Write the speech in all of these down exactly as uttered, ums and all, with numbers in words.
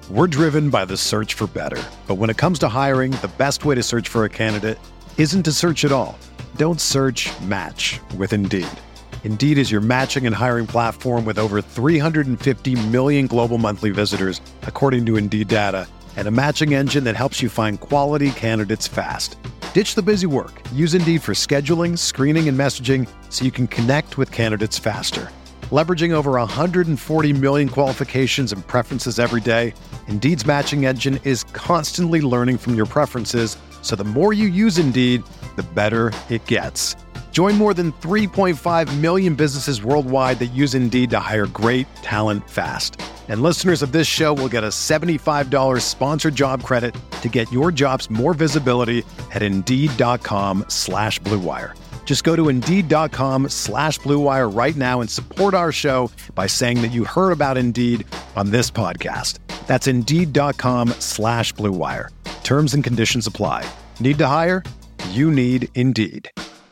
We're driven by the search for better. But when it comes to hiring, the best way to search for a candidate isn't to search at all. Don't search, match with Indeed. Indeed is your matching and hiring platform with over three hundred fifty million global monthly visitors, according to Indeed data, and a matching engine that helps you find quality candidates fast. Ditch the busy work. Use Indeed for scheduling, screening, and messaging so you can connect with candidates faster. Leveraging over one hundred forty million qualifications and preferences every day, Indeed's matching engine is constantly learning from your preferences, so the more you use Indeed, the better it gets. Join more than three point five million businesses worldwide that use Indeed to hire great talent fast. And listeners of this show will get a seventy-five dollars sponsored job credit to get your jobs more visibility at Indeed.com slash Blue Wire. Just go to Indeed.com slash Blue Wire right now and support our show by saying that you heard about Indeed on this podcast. That's Indeed.com slash Blue Wire. Terms and conditions apply. Need to hire? You need Indeed.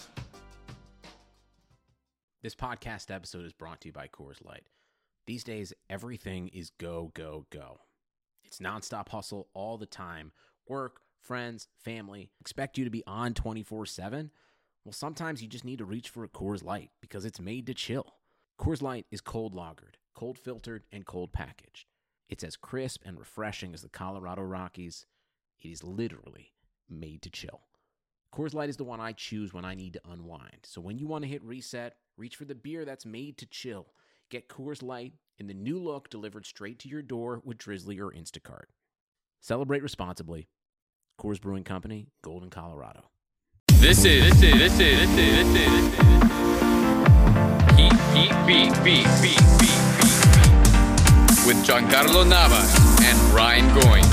This podcast episode is brought to you by Coors Light. These days, everything is go, go, go. It's nonstop hustle all the time. Work, friends, family, expect you to be on twenty-four seven. Well, sometimes you just need to reach for a Coors Light because it's made to chill. Coors Light is cold lagered, cold filtered, and cold packaged. It's as crisp and refreshing as the Colorado Rockies. It is literally made to chill. Coors Light is the one I choose when I need to unwind. So when you want to hit reset, reach for the beer that's made to chill. Get Coors Light in the new look delivered straight to your door with Drizzly or Instacart. Celebrate responsibly. Coors Brewing Company, Golden, Colorado. This is, this is, this is, this is, this is, this is, Heat, Heat, Beat, Beat, Beat, Beat, Beat, with Giancarlo Navas and Ryan Goins.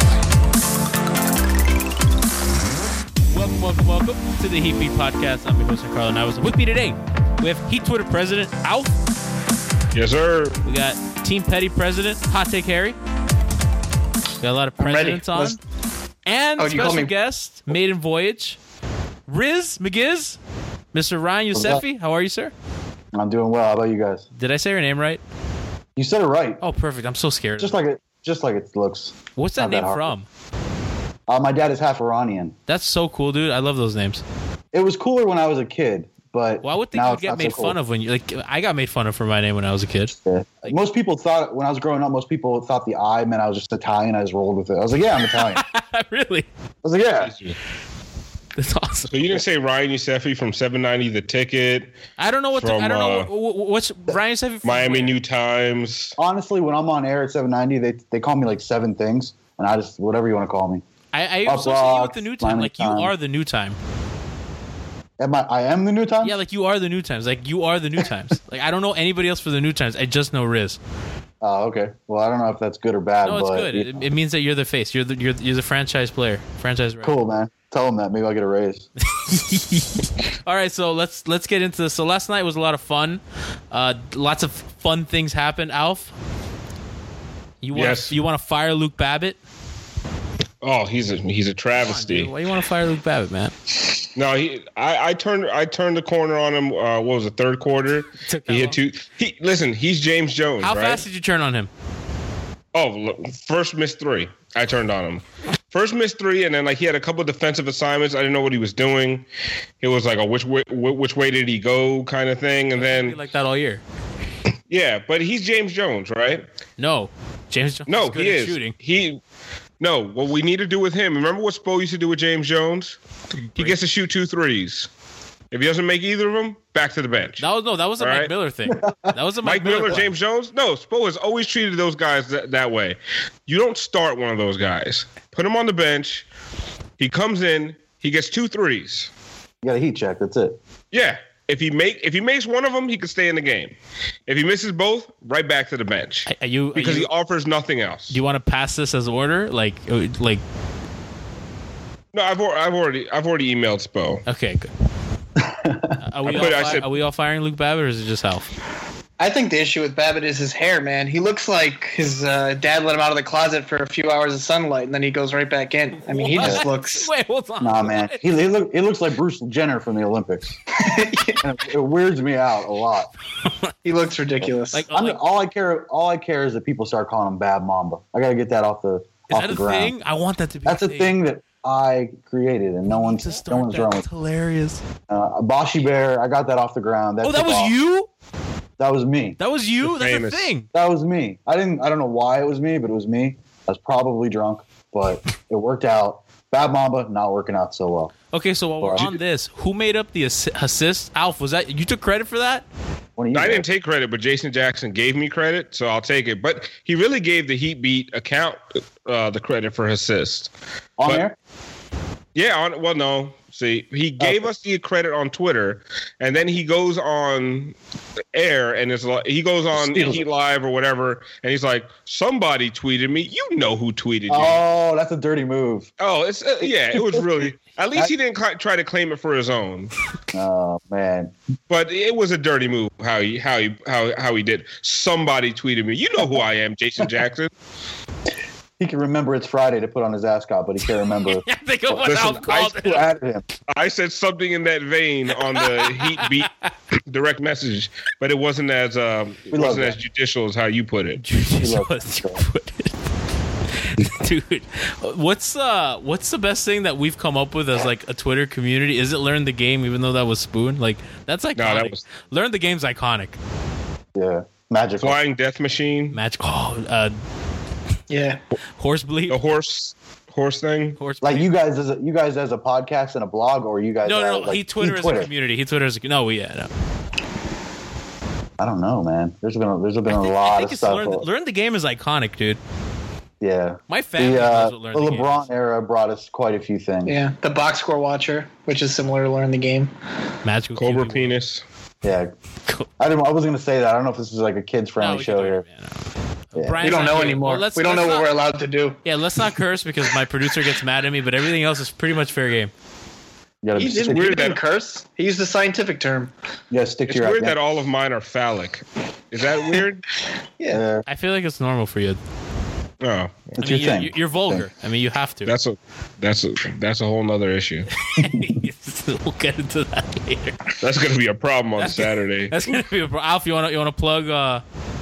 Welcome, welcome, welcome to the Heat Beat Podcast. I'm your host, Giancarlo Navas. With me today, we have Heat Twitter President, Alf. Yes, sir. We got Team Petty President, Hot Take Harry. We got a lot of presidents on. Let's... And oh, special guest, Maiden Voyage, Riz McGiz, Mister Ryan Yusefi. How are you, sir? I'm doing well. How about you guys? Did I say your name right? You said it right. Oh, perfect. I'm so scared. Just like it, just like it looks. What's that name that from? Uh, my dad is half Iranian. That's so cool, dude. I love those names. It was cooler when I was a kid, but well, I would think you'd get made so cool. fun of when you like. I got made fun of for my name when I was a kid. Yeah. Like, most people thought when I was growing up, most people thought the I meant I was just Italian. I just rolled with it. I was like, yeah, I'm Italian. Really? I was like, yeah. That's awesome. So you didn't say Ryan Yusefi from seven ninety The Ticket? I don't know what. From, the, I don't know uh, what's Ryan Yusefi from Miami where? New Times. Honestly, when I'm on air at seven ninety, they they call me like seven things, and I just whatever you want to call me. I, I associate you with the New Time, like you are the New Time. Am I? I am the New Times. Yeah, like you are the New Times. Like you are the New Times. Like I don't know anybody else for the New Times. I just know Riz. Oh, uh, okay. Well, I don't know if that's good or bad. No, it's but, good. It, it means that you're the face. You're the you're you're the franchise player. Franchise. Right. Cool, man. Tell them that. Maybe I'll get a raise. All right, so let's let's get into this. So last night was a lot of fun. Uh, lots of fun things happened. Alf, you want yes. you want to fire Luke Babbitt? Oh, he's a he's a travesty. On, Why do you want to fire Luke Babbitt, man? No, he. I, I turned I turned the corner on him. Uh, what was the third quarter? He hit two. He listen. He's James Jones. How right? fast did you turn on him? Oh, look, first missed three. I turned on him. First missed three, and then like he had a couple of defensive assignments. I didn't know what he was doing. It was like a which way which way did he go kind of thing, and then like that all year. Yeah, but he's James Jones, right? No, James Jones. No, is good he at is. Shooting. He. No, what we need to do with him. Remember what Spo used to do with James Jones? He gets to shoot two threes. If he doesn't make either of them, back to the bench. That was no, that was a All Mike right? Miller thing. That was a Mike, Mike Miller, Miller James Jones. No, Spo has always treated those guys that, that way. You don't start one of those guys. Put him on the bench. He comes in. He gets two threes. You got a heat check. That's it. Yeah. If he make if he makes one of them, he could stay in the game. If he misses both, right back to the bench. Are you, are because you, he offers nothing else. Do you want to pass this as order, like like? No, I've I've already I've already emailed Spo. Okay, good. Are we, I all, put, fi- I said, are we all firing Luke Babbitt, or is it just Alf? I think the issue with Babbitt is his hair, man. He looks like his uh, dad let him out of the closet for a few hours of sunlight, and then he goes right back in. I mean, he What? just looks... Wait, hold on. Nah, man. He, he, look, he looks like Bruce Jenner from the Olympics. And it weirds me out a lot. He looks ridiculous. Like, I'm, like all I care, all I care is that people start calling him Bad Mamba. I got to get that off the off that the a ground. thing? I want that to be. That's a a thing, thing that I created, and no one's to no one's that. wrong That's with. hilarious. Uh, Boshy Bear, I got that off the ground. That Oh, that took was off. you? That was me. That was you? That's famous. a thing. That was me. I didn't. I don't know why it was me, but it was me. I was probably drunk, but it worked out. Bad Mamba not working out so well. Okay, so while we're Well, on this, who made up the assi- assist? Alf, was that you took credit for that? What do you I guys? didn't take credit, but Jason Jackson gave me credit, so I'll take it. But he really gave the Heat Beat account uh, the credit for assist. on but- there? Yeah, on well, no. See, he gave Okay. us the credit on Twitter, and then he goes on air, and it's like he goes on Steals Heat it. Live or whatever, and he's like, "Somebody tweeted me. You know who tweeted you?" Oh, that's a dirty move. Oh, it's uh, yeah. It was really. At least he didn't cl- try to claim it for his own, Oh man, but it was a dirty move. How he how he how how he did. Somebody tweeted me. You know who I am, Jason Jackson. he can remember it's Friday to put on his ascot, but he can't remember Yeah, think of what Listen, Alf called who it. added him. I said something in that vein on the Heat Beat direct message, but it wasn't as um, it We love wasn't that. as judicial as how you put it. love What you put it. Dude, what's uh what's the best thing that we've come up with as like a Twitter community? Is it Learn the Game, even though that was Spoon? Like that's iconic. that was- Learn the Game's iconic. Yeah, magical. Flying Death Machine, Magic. Oh, uh, Yeah. horse bleep. the horse horse thing. Horse Like bleep. you guys, as a, you guys as a podcast and a blog, or you guys? No, as, no, no. like, he Twitter as a community. He Twitter as a no. Yeah, no. I don't know, man. There's been a, there's been a I lot think of it's stuff. learn, learn the Game is iconic, dude. Yeah, My family the, uh, knows the what Learn the Game LeBron is. era brought us quite a few things. Yeah. The box score watcher, which is similar to Learn the Game. Magical Cobra Q B. Penis. Yeah. Cool. I didn't. I wasn't gonna say that. I don't know if this is like a kids No, friendly we show can do it, here. yeah, no. Yeah. Brian's We don't not know here. anymore. Well, let's- we don't know let's what not- we're allowed to do. Yeah, let's not curse because my producer gets mad at me, but everything else is pretty much fair game. You gotta, He stick, didn't, weird he didn't that- curse. He used the scientific term. you gotta stick It's to your weird that identity. all of mine are phallic. Is that weird? Yeah. Yeah, I feel like it's normal for you. Oh, I it's mean, your you, thing. you- you're vulgar. I mean, you have to. that's a that's a that's a whole nother issue. we'll get into that later. That's gonna be a problem on That's- Saturday. That's gonna be a pro- Alf. You want to you want to plug? Uh,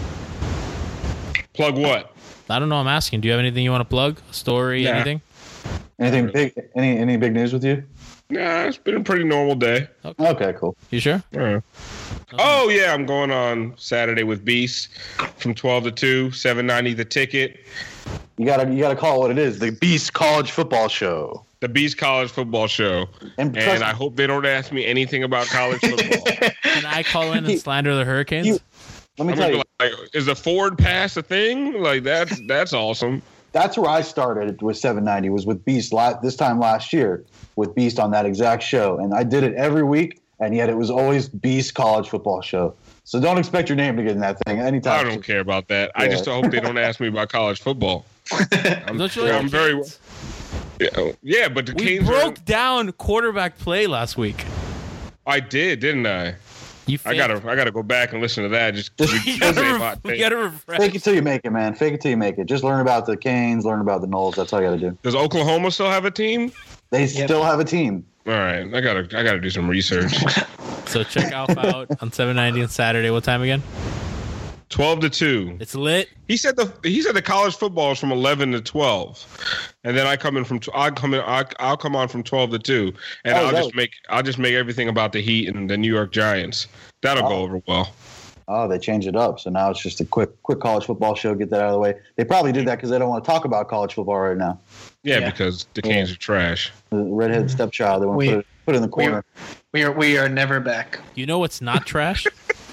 Plug what? I don't know. I'm asking. Do you have anything you want to plug? A story? Nah. Anything? Anything big? Any any big news with you? Nah, it's been a pretty normal day. Okay, cool. You sure? Uh, oh yeah, I'm going on Saturday with Beast from twelve to two, seven ninety the ticket. You gotta you gotta call it what it is. The Beast College Football Show. The Beast College Football Show. And, trust And me, I hope they don't ask me anything about college football. Can I call in and slander the Hurricanes? You- let me I'm tell gonna you, be like, is the forward pass a thing? Like that's that's awesome. that's where I started with seven ninety. Was with Beast la- this time last year with Beast on that exact show, and I did it every week, and yet it was always Beast College Football Show. So don't expect your name to get in that thing anytime. I don't care about that. I Yeah. just hope they don't ask me about college football. I'm, Don't you like I'm the very Canes? yeah, yeah, but the We Canes broke are, down quarterback play last week. I did, didn't I? You I faked. gotta I gotta go back and listen to that. Just Just- You gotta, say re- hot you take. gotta refresh. Fake it till you make it, man. Fake it till you make it. Just learn about the Canes, learn about the Knowles. That's all you got to do. Does Oklahoma still have a team? They Yep. still have a team. All right, I gotta I gotta do some research. So check Alf out on seven ninety on Saturday. What time again? Twelve to two. It's lit. He said the he said the college football is from eleven to twelve, and then I come in from I come in I, I'll come on from twelve to two, and Oh, I'll that just was- make I'll just make everything about the Heat and the New York Giants. That'll go Oh. over well. Oh, they changed it up. So now it's just a quick, quick college football show. Get that out of the way. They probably did that because they don't want to talk about college football right now. Yeah, Yeah. because the Canes are trash. The redheaded stepchild. They want We- to put it, put it in the We corner. are, we are we are never back. You know what's not trash?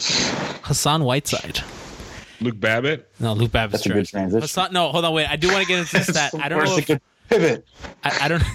Hassan Whiteside. Luke Babbitt. No, Luke Babbitt's That's a good trash. transition. Hassan, no, hold on, wait. I do want to get into this stat. I don't know Where's if the good pivot? I, I don't.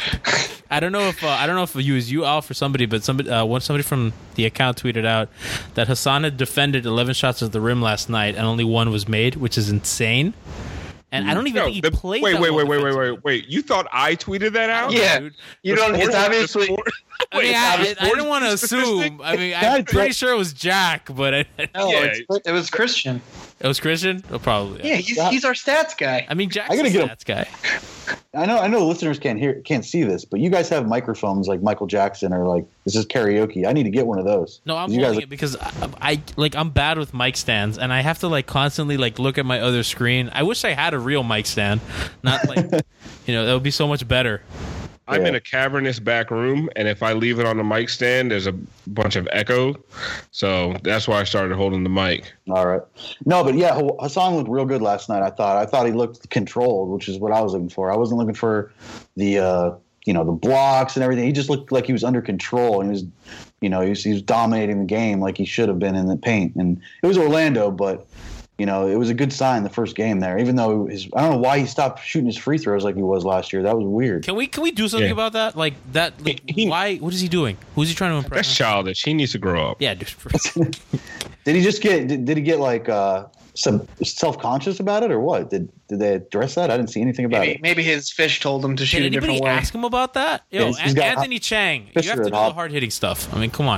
I don't know if uh, I don't know if you was you Alf or somebody, but somebody uh, one somebody from the account tweeted out that Hassan had defended eleven shots at the rim last night and only one was made, which is insane. And I don't even No, think he the- played. wait, that wait, well wait, wait, wait, defensively. wait, wait. You thought I tweeted that out? Yeah, dude. you The don't. It's sports- the obviously. sport- I mean, Wait, I, the I, I sports didn't want to statistic? assume. I mean, Guys, I'm pretty that- sure it was Jack, but I, No, Yeah. it's, it was Christian. it was Christian. Oh, probably. Yeah, he's he's our stats guy. I mean, Jack's I a gotta get him. stats guy. I know I know listeners can't hear can't see this, but you guys have microphones like Michael Jackson or like this is karaoke. I need to get one of those. No, I'm you holding guys, it because I, I like I'm bad with mic stands, and I have to like constantly like look at my other screen. I wish I had a real mic stand, not like you know that would be so much better. I'm Yeah. in a cavernous back room, and if I leave it on the mic stand, there's a bunch of echo. So that's why I started holding the mic. All right. No, but yeah, Hassan looked real good last night. I thought. I thought he looked controlled, which is what I was looking for. I wasn't looking for the, uh, you know, the blocks and everything. He just looked like he was under control, and he was, you know, he was, he was dominating the game like he should have been in the paint. And it was Orlando, but you know, it was a good sign the first game there. Even though his, I don't know why he stopped shooting his free throws like he was last year. That was weird. Can we can we do something Yeah. about that? Like that? Like, He- why? What is he doing? Who's he trying to impress? That's childish. He needs to grow up. Yeah, dude. Did he just get? Did, did he get like uh, some self conscious about it or what? Did did they address that? I didn't see anything about Maybe, it. maybe his fish told him to shoot Did a different anybody way. ask him about that? Yo, Yeah, he's- he's An- got- Anthony Chang, you Fisher have to do at the Hop. hard hitting stuff. I mean, come on.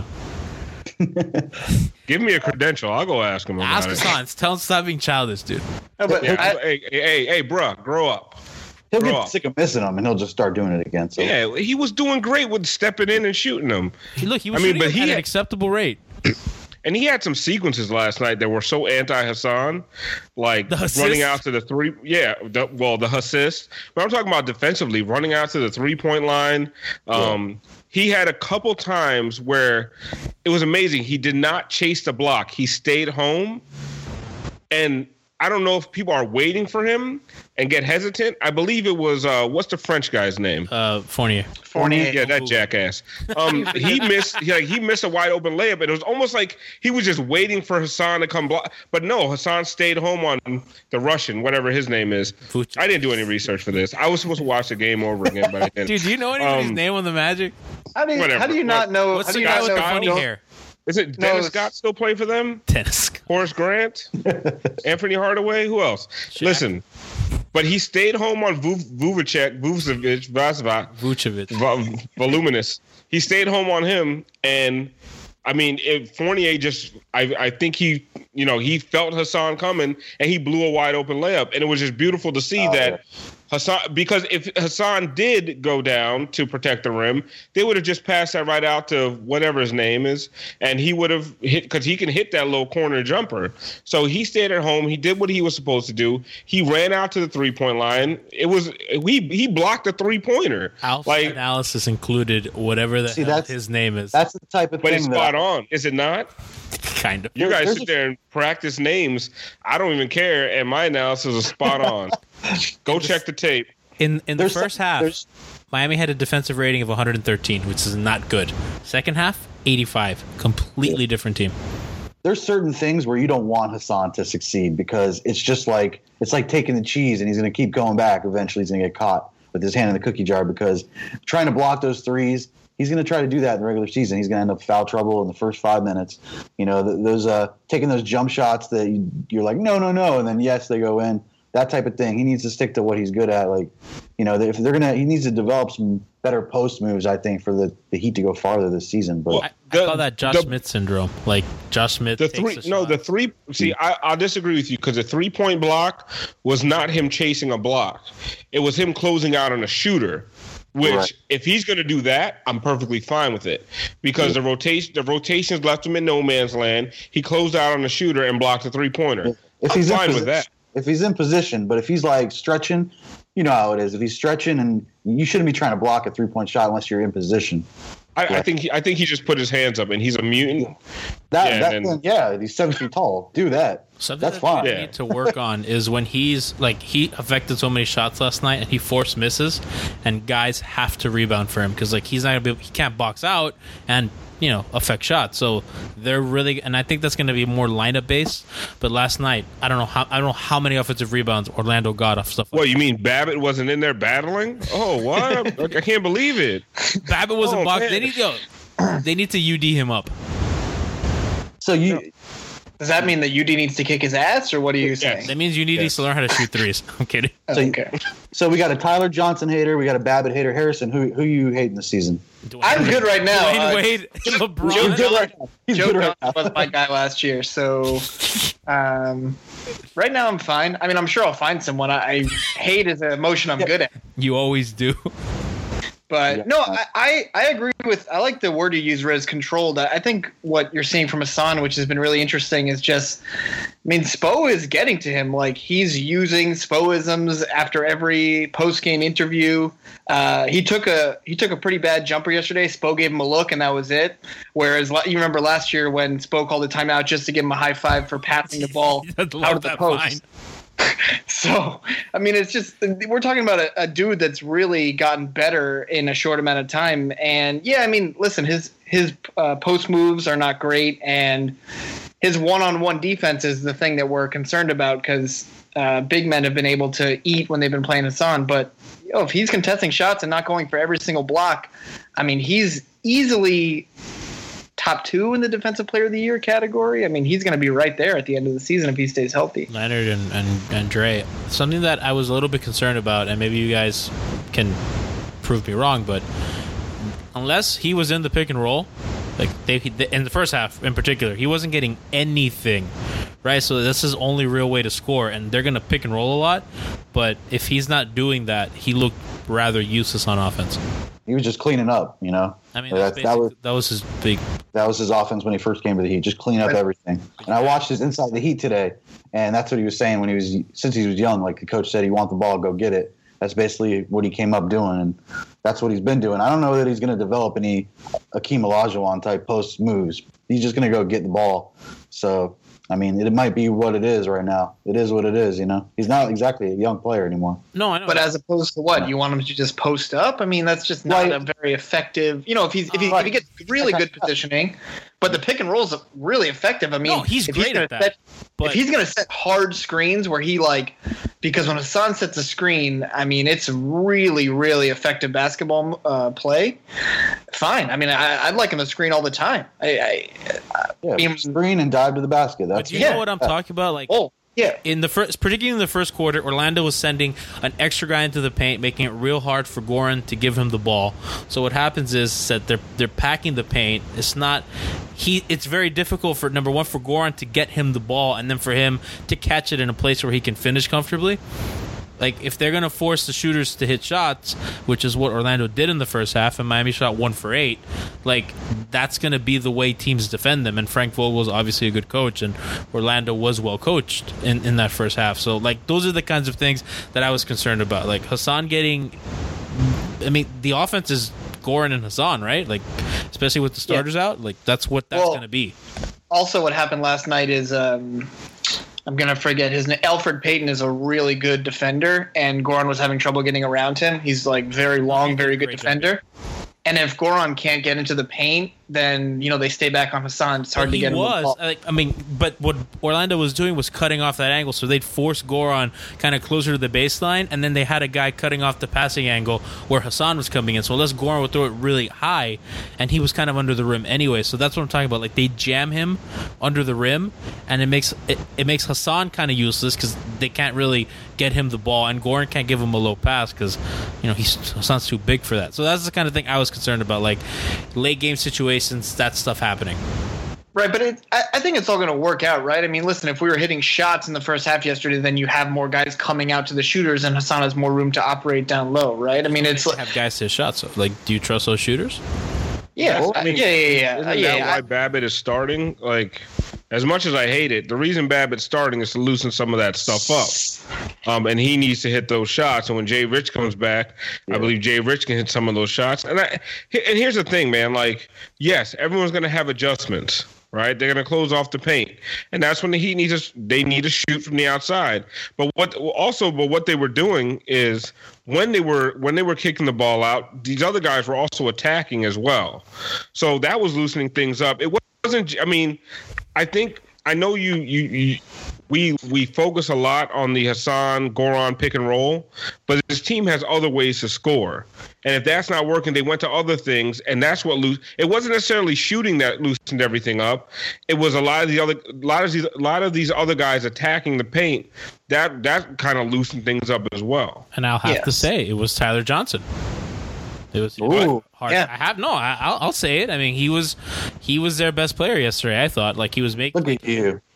Give me a credential. I'll go ask him about Ask it. Hassan. Tell him to stop being childish, dude. No, but Yeah, I, hey, hey, hey, hey, bruh, grow up. He'll Grow get up. sick of missing them and he'll just start doing it again. So Yeah, he was doing great with stepping in and shooting them. He, look, he was I mean, shooting but them he at an had- acceptable rate. And he had some sequences last night that were so anti-Hassan, like The assist? running out to the three. Yeah, the, well, the assist. But I'm talking about defensively, running out to the three-point line. Um, He had a couple times where it was amazing. He did not chase the block. He stayed home. And I don't know if people are waiting for him and get hesitant. I believe it was, uh, what's the French guy's name? Uh, Fournier. Fournier. Yeah, that jackass. Um, he missed. He, like, he missed a wide open layup, and it was almost like he was just waiting for Hassan to come block. But no, Hassan stayed home on the Russian, whatever his name is. Vucevic. I didn't do any research for this. I was supposed to watch the game over again, but I didn't. Dude, do you know anybody's Um, name on the Magic? How do you, Whatever. how do you not know? What's how the do you guy not with the know? funny don't- hair? Is it No, Dennis it's- Scott still play for them? Tennis. Horace Grant, Anthony Hardaway, who else? Shaq. Listen, but he stayed home on Vu- Vuvacek, Vucevic, Vacevic, Vucevic. Vol- voluminous. He stayed home on him, and I mean, if Fournier just, I, I think he, you know, he felt Hassan coming, and he blew a wide open layup, and it was just beautiful to see Oh, that. yeah. Hassan, because if Hassan did go down to protect the rim, they would have just passed that right out to whatever his name is, and he would have hit, because he can hit that little corner jumper. So he stayed at home. He did what he was supposed to do. He ran out to the three point line. It was he he blocked the three pointer. Alpha Like, analysis included whatever the See, hell that's- his name is. that's the type of but thing it's that spot on, is it not? kind of. You There- guys there's sit a- there and practice names. I don't even care, and my analysis is spot on. Go check the tape. In in the There's first some- half, there's- Miami had a defensive rating of one hundred thirteen, which is not good. Second half, eighty-five. Completely different team. there's certain things where you don't want Hassan to succeed because it's just like it's like taking the cheese and he's going to keep going back. Eventually, he's going to get caught with his hand in the cookie jar because trying to block those threes, he's going to try to do that in the regular season. He's going to end up foul trouble in the first five minutes. You know, th- those uh, taking those jump shots that you, you're like, no, no, no, and then yes, they go in. That type of thing. He needs to stick to what he's good at. Like, you know, if they're gonna, he needs to develop some better post moves. I think for the, the Heat to go farther this season. But I, I The- call that Josh the- Smith syndrome. Like Josh Smith. The takes three, a no, shot. the three. See, I, I'll disagree with you because the three-point block was not him chasing a block; it was him closing out on a shooter. Which, Right. if he's going to do that, I'm perfectly fine with it because the rotation, the rotations left him in no man's land. He closed out on the shooter and blocked the three-pointer. if I'm he's in fine with position, that. if he's in position, but if he's like stretching, you know how it is. If he's stretching, and you shouldn't be trying to block a three point shot unless you're in position. I, I Yeah. think he, I think he just put his hands up and he's a mutant. That, Yeah, that and- thing, yeah, he's seven feet tall. Do that. Something That's that fine. we Yeah. need to work on is when he's like he affected so many shots last night and he forced misses, and guys have to rebound for him because like he's not gonna be able, he can't box out and you know affect shots. So they're really and I think that's going to be more lineup based. But last night I don't know how I don't know how many offensive rebounds Orlando got off stuff. Like What, you mean Babbitt wasn't in there battling? Oh, what? I can't believe it. Babbitt wasn't Oh, boxed. man. They need yo, they need to U D him up. So you, Does that mean that U D needs to kick his ass, or what are you saying? That means you need Yes. to learn how to shoot threes. I'm kidding. so, you- Okay. so we got a Tyler Johnson hater. We got a Babbitt hater. Harrison, who who you hating this season? I'm good right now. Dwayne Uh, Wade, Joe LeBron. He's good right now. He's Joe good right Johnson now. was my guy last year, so Um, right now, I'm fine. I mean, I'm sure I'll find someone. I, I hate is an emotion I'm good at. You always do. But yeah. no, I, I, I agree with. I like the word you use, Riz, controlled. I think what you're seeing from Hassan, which has been really interesting, is just. I mean, Spo is getting to him. Like, he's using Spoisms after every post-game interview. Uh, he took a he took a pretty bad jumper yesterday. Spo gave him a look, and that was it. Whereas you remember last year when Spo called a timeout just to give him a high five for passing the ball out of the post. Fine. So, I mean, it's just we're talking about a, a dude that's really gotten better in a short amount of time. And yeah, I mean, listen, his his uh, post moves are not great, and his one-on-one defense is the thing that we're concerned about because uh, big men have been able to eat when they've been playing Hassan. But you know, if he's contesting shots and not going for every single block, I mean, he's easily top two in the Defensive Player of the Year category. I mean, he's going to be right there at the end of the season if he stays healthy. Leonard and, and, and Dre. Something that I was a little bit concerned about, and maybe you guys can prove me wrong, but unless he was in the pick and roll, like they, in the first half in particular, he wasn't getting anything, right? So this is only real way to score, and they're going to pick and roll a lot. But if he's not doing that, he looked rather useless on offense. He was just cleaning up, you know. I mean, that's, that was that was his big. That was his offense when he first came to the Heat, just clean up everything. And I watched his Inside the Heat today, and that's what he was saying when he was since he was young. Like the coach said, he want the ball, go get it. That's basically what he came up doing, and that's what he's been doing. I don't know that he's going to develop any Akeem Olajuwon type post moves. He's just going to go get the ball. So. I mean, it might be what it is right now. It is what it is, you know. He's not exactly a young player anymore. No, I know. But as opposed to what? Yeah. You want him to just post up? I mean, that's just not right. a very effective. You know, if he's if he, right. if he gets really good positioning, but the pick and roll is really effective. I mean, no, he's if great he's at that. Set, but if he's going to set hard screens where he like, because when Hassan sets a screen, I mean, it's really, really effective basketball uh, play. Fine. I mean, I, I'd like him to screen all the time. I, I, yeah, I mean, screen and dive to the basket. That's do you yeah. know what I'm talking about? Like, oh. Yeah. In the first, particularly in the first quarter, Orlando was sending an extra guy into the paint, making it real hard for Goran to give him the ball. So what happens is that they're they're packing the paint. It's not he. It's very difficult for number one for Goran to get him the ball, and then for him to catch it in a place where he can finish comfortably. Like, if they're going to force the shooters to hit shots, which is what Orlando did in the first half, and Miami shot one for eight, like, that's going to be the way teams defend them. And Frank Vogel's obviously a good coach, and Orlando was well coached in, in that first half. So, like, those are the kinds of things that I was concerned about. Like, Hassan getting... I mean, the offense is Goran and Hassan, right? Like, especially with the starters yeah. out. Like, that's what that's well, going to be. Also, what happened last night is... Um, I'm going to forget his name. Elfrid Payton is a really good defender, and Goran was having trouble getting around him. He's like very long, very good defender. And if Goran can't get into the paint, then, you know, they stay back on Hassan. It's hard well, to get him was. the ball. Like, I mean, but what Orlando was doing was cutting off that angle, so they'd force Goran kind of closer to the baseline, and then they had a guy cutting off the passing angle where Hassan was coming in. So unless Goran would throw it really high, and he was kind of under the rim anyway. So that's what I'm talking about. Like, they jam him under the rim, and it makes it, it makes Hassan kind of useless because they can't really get him the ball, and Goran can't give him a low pass because, you know, he's Hassan's too big for that. So that's the kind of thing I was concerned about, like late game situations, that stuff happening. Right, but it, I, I think it's all going to work out, right? I mean, listen, if we were hitting shots in the first half yesterday, then you have more guys coming out to the shooters, and Hassan has more room to operate down low, right? I mean, it's like, have guys hit shots. So, like, do you trust those shooters? Yeah, well, I mean, yeah, yeah, yeah. Isn't yeah, that yeah. why Babbitt is starting? Like, as much as I hate it, the reason Babbitt's starting is to loosen some of that stuff up. Um, and he needs to hit those shots. And when Jay Rich comes back, yeah. I believe Jay Rich can hit some of those shots. And I, and here's the thing, man. Like, yes, everyone's going to have adjustments, right? They're going to close off the paint. And that's when the Heat needs to, they need to shoot from the outside. But what also, but what they were doing is when they were when they were kicking the ball out, these other guys were also attacking as well. So that was loosening things up. It wasn't, I mean, I think, I know you, you, you we we focus a lot on the Hassan Goran pick and roll, but this team has other ways to score. And if that's not working, they went to other things, and that's what loose. It wasn't necessarily shooting that loosened everything up. It was a lot of the other, a lot of these, a lot of these other guys attacking the paint. That that kind of loosened things up as well. And I'll have yes. to say, it was Tyler Johnson. It was Ooh, hard. Yeah. I have no. I, I'll, I'll say it. I mean, he was he was their best player yesterday. I thought like he was making. Look at you.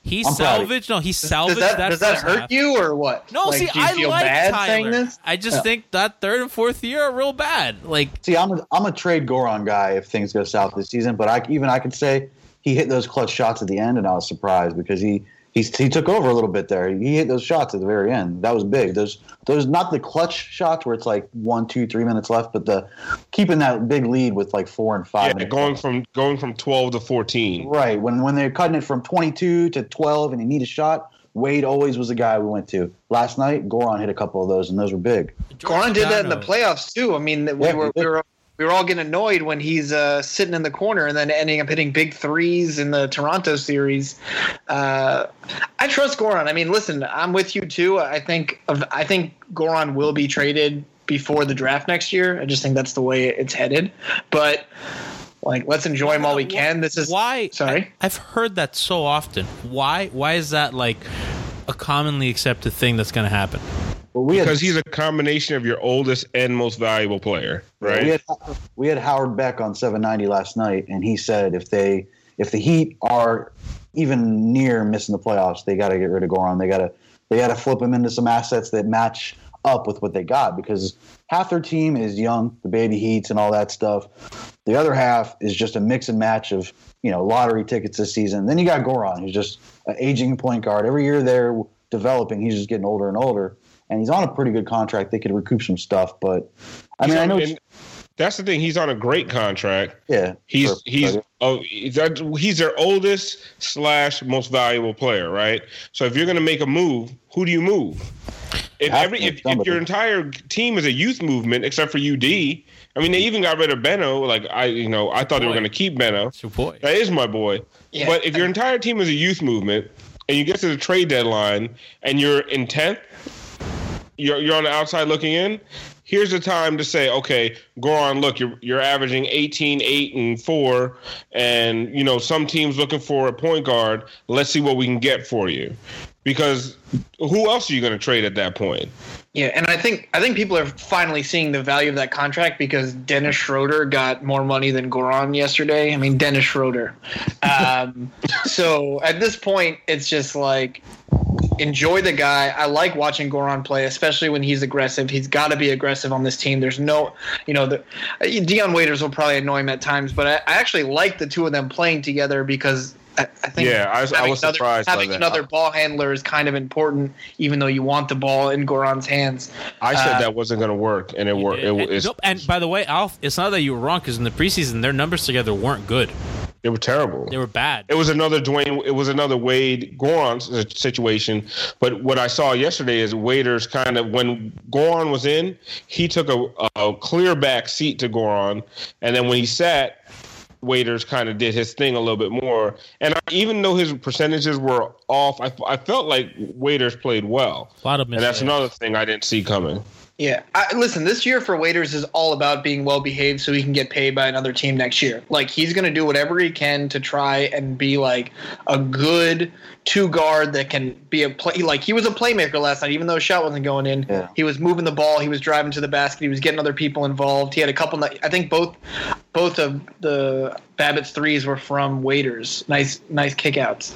He salvaged. No, he salvaged does that. that does that hurt half. you or what? No, like, see, do you I feel like bad Tyler. saying this? I just Yeah. think that third and fourth year are real bad. Like, see, I'm a, I'm a trade Goran guy if things go south this season. But I even I could say he hit those clutch shots at the end, and I was surprised because he. He, he took over a little bit there. He hit those shots at the very end. That was big. Those those not the clutch shots where it's like one, two, three minutes left, but the keeping that big lead with like four and five. Yeah, minutes going left. from going from twelve to fourteen. Right when when they're cutting it from twenty-two to twelve, and you need a shot. Wade always was the guy we went to. Last night, Goran hit a couple of those, and those were big. Goran did that in the playoffs too. I mean, we Yeah, were we were we were all getting annoyed when he's uh, sitting in the corner and then ending up hitting big threes in the Toronto series. Uh, I trust Goran. I mean, listen, I'm with you too. I think I think Goran will be traded before the draft next year. I just think that's the way it's headed. But like, let's enjoy him while we can. This is why. Sorry, I, I've heard that so often. Why? Why is that like a commonly accepted thing that's going to happen? Well, we Because had, he's a combination of your oldest and most valuable player, right? We had, we had Howard Beck on seven ninety last night, and he said if they if the Heat are even near missing the playoffs, they got to get rid of Goran. They got to they got to flip him into some assets that match up with what they got, because half their team is young, the baby Heats and all that stuff. The other half is just a mix and match of, you know, lottery tickets this season. Then you got Goran, who's just an aging point guard. Every year they're developing, he's just getting older and older. And he's on a pretty good contract. They could recoup some stuff, but I mean, He's I know. on- It's, and that's the thing. He's on a great contract. yeah, He's for- he's for- oh he's that- he's their oldest slash most valuable player, right? So if you're going to make a move, who do you move? If Have every to if, if somebody. your entire team is a youth movement, except for U D, I mean, they even got rid of Beno. Like I, you know, I thought they were Boy. going to keep Beno. It's your boy. That is my boy. Yeah. But if your entire team is a youth movement and you get to the trade deadline and you're in tenth, you're you're on the outside looking in. Here's the time to say, okay, Goran, look, you're you're averaging eighteen, eight, and four, and you know some teams looking for a point guard. Let's see what we can get for you, because who else are you going to trade at that point? Yeah, and I think I think people are finally seeing the value of that contract because Dennis Schroeder got more money than Goran yesterday. I mean, Dennis Schroeder. Um, so at this point, it's just like, enjoy the guy. I like watching Goran play, especially when he's aggressive. He's got to be aggressive on this team. There's no, you know, the Dion Waiters will probably annoy him at times, but I, I actually like the two of them playing together because I, I think Yeah, I was- I having was another, surprised by having that. another ball handler is kind of important, even though you want the ball in Goran's hands. I said Uh, that wasn't going to work, and it worked. It, and, it's, nope, and by the way, Alf, it's not that you were wrong because in the preseason their numbers together weren't good. They were terrible. They were bad. It was another Dwayne. It was another Wade Goran situation. But what I saw yesterday is Waiters kind of, when Goran was in, he took a, a clear back seat to Goran, and then when he sat, Waiters kind of did his thing a little bit more. And I, even though his percentages were off, I, I felt like Waiters played well. A lot of And that's mistakes. another thing I didn't see coming. Yeah, I, listen, this year for Waiters is all about being well behaved so he can get paid by another team next year. Like, he's going to do whatever he can to try and be like a good two guard that can be a play. Like, he was a playmaker last night, even though a shot wasn't going in. Yeah. He was moving the ball, he was driving to the basket, he was getting other people involved. He had a couple. I think both both of the Babbitt's threes were from Waiters. Nice, nice kickouts.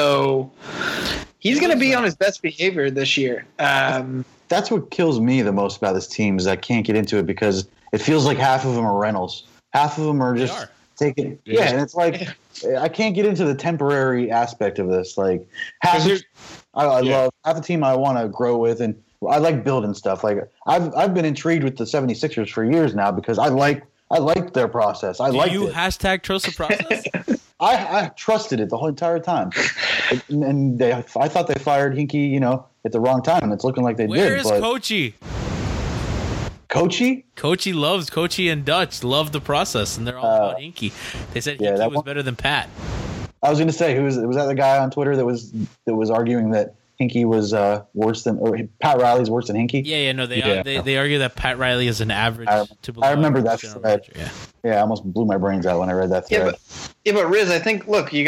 So he's going to be on his best behavior this year. Um, That's what kills me the most about this team is I can't get into it because it feels like half of them are rentals. Half of them are just are. taking. Yeah, and it's like I can't get into the temporary aspect of this. Like half, Because I, I yeah. love half a team I want to grow with, and I like building stuff. Like I've I've been intrigued with the seventy-sixers for years now because I like I like their process. I Do like you it. hashtag trust the process? I, I trusted it the whole entire time, and, and they I thought they fired Hinkie, you know, at the wrong time, and it's looking like they Where did. is but Coachy? Coachy? Coachy loves Coachy and Dutch love the process, and they're all Uh, about Hinkie. They said yeah, Hinkie that was one- better than Pat. I was going to say, who was was that the guy on Twitter that was that was arguing that Hinkie was uh, worse than or Pat Riley's worse than Hinkie? Yeah, yeah, no, they Yeah. they, they argue that Pat Riley is an average I- to below I remember average that general thread. manager, Yeah. Yeah, I almost blew my brains out when I read that Yeah, thread. but yeah, but Riz, I think look, you got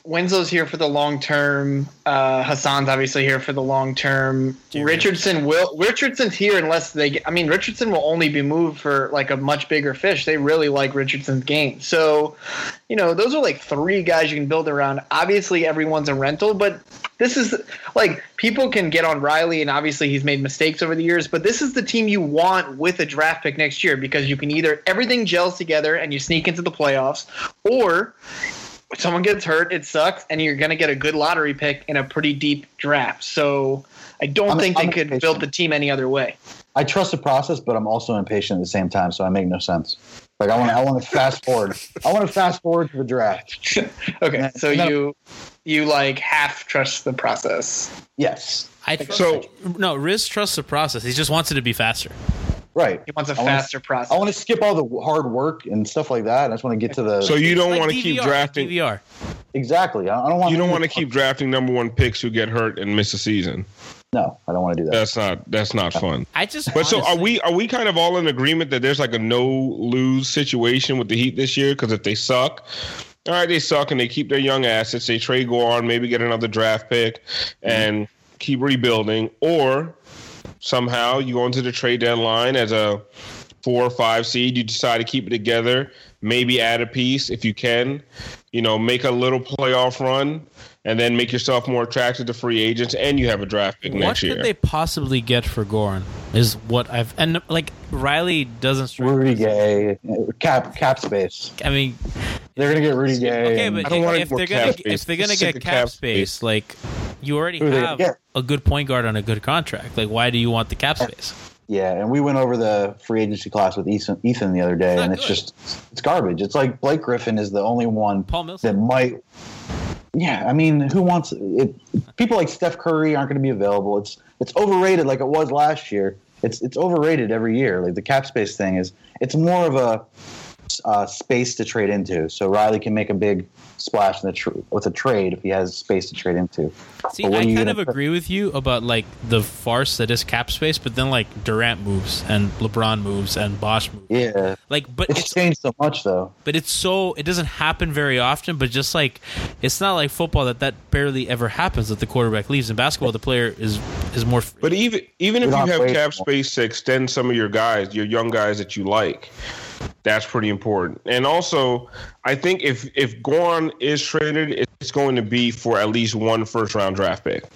Winslow's here for the long term. Uh, Hassan's obviously here for the long term. Richardson will Richardson's here unless they get, I mean, Richardson will only be moved for like a much bigger fish. They really like Richardson's game. So, you know, those are like three guys you can build around. Obviously, everyone's a rental, but this is like people can get on Riley, and obviously he's made mistakes over the years, but this is the team you want with a draft pick next year because you can either everything gels together and you sneak into the playoffs, or someone gets hurt, it sucks, and you're going to get a good lottery pick in a pretty deep draft. So I don't I'm, think they I'm could impatient. build the team any other way. I trust the process, but I'm also impatient at the same time, so I make no sense. Like I want, I want to fast forward. I want to fast forward to the draft. Okay, then, so you you like half trust the process. Yes. I trust so it. no, Riz trusts the process. He just wants it to be faster. Right. He wants a I faster wanna, process. I want to skip all the hard work and stuff like that. I just want to get to the. So you don't like want to D V R, keep drafting. D V R. Exactly. I don't want. You don't want to keep drafting number one picks who get hurt and miss a season. No, I don't want to do that. That's not. That's not fun. I just. But honestly, so are we? Are we kind of all in agreement that there's like a no lose situation with the Heat this year? Because if they suck. All right, they suck and they keep their young assets. They trade Goran, maybe get another draft pick, and keep rebuilding. Or somehow you go into the trade deadline as a four or five seed. You decide to keep it together, maybe add a piece if you can. You know, make a little playoff run, and then make yourself more attractive to free agents, and you have a draft pick what next year. What could they possibly get for Goran? Is what I've and like Riley doesn't strike Rudy Gay, cap cap space. I mean, they're gonna get Rudy Gay. Okay, but if, if they're gonna if they're gonna get cap space, like you already have a good point guard on a good contract. Like, why do you want the cap space? Yeah, and we went over the free agency class with Ethan, Ethan the other day, it's and it's good. just it's garbage. It's like Blake Griffin is the only one Paul Millsap. that might. Yeah, I mean, who wants it? People like Steph Curry aren't going to be available. It's it's overrated, like it was last year. It's it's overrated every year. Like the cap space thing is, it's more of a uh, space to trade into. So Riley can make a big splash in the tr- with a trade if he has space to trade into. See, I kind of agree with you about like the farce that is cap space, but then like Durant moves and LeBron moves and Bosh moves. Yeah, like but it's, it's changed so much though. But it's so it doesn't happen very often. But just like it's not like football that that barely ever happens that the quarterback leaves. In basketball, the player is is more. Free. But even even if you have cap space to extend some of your guys, your young guys that you like. That's pretty important. And also, I think if if Goran is traded, it's going to be for at least one first round draft pick.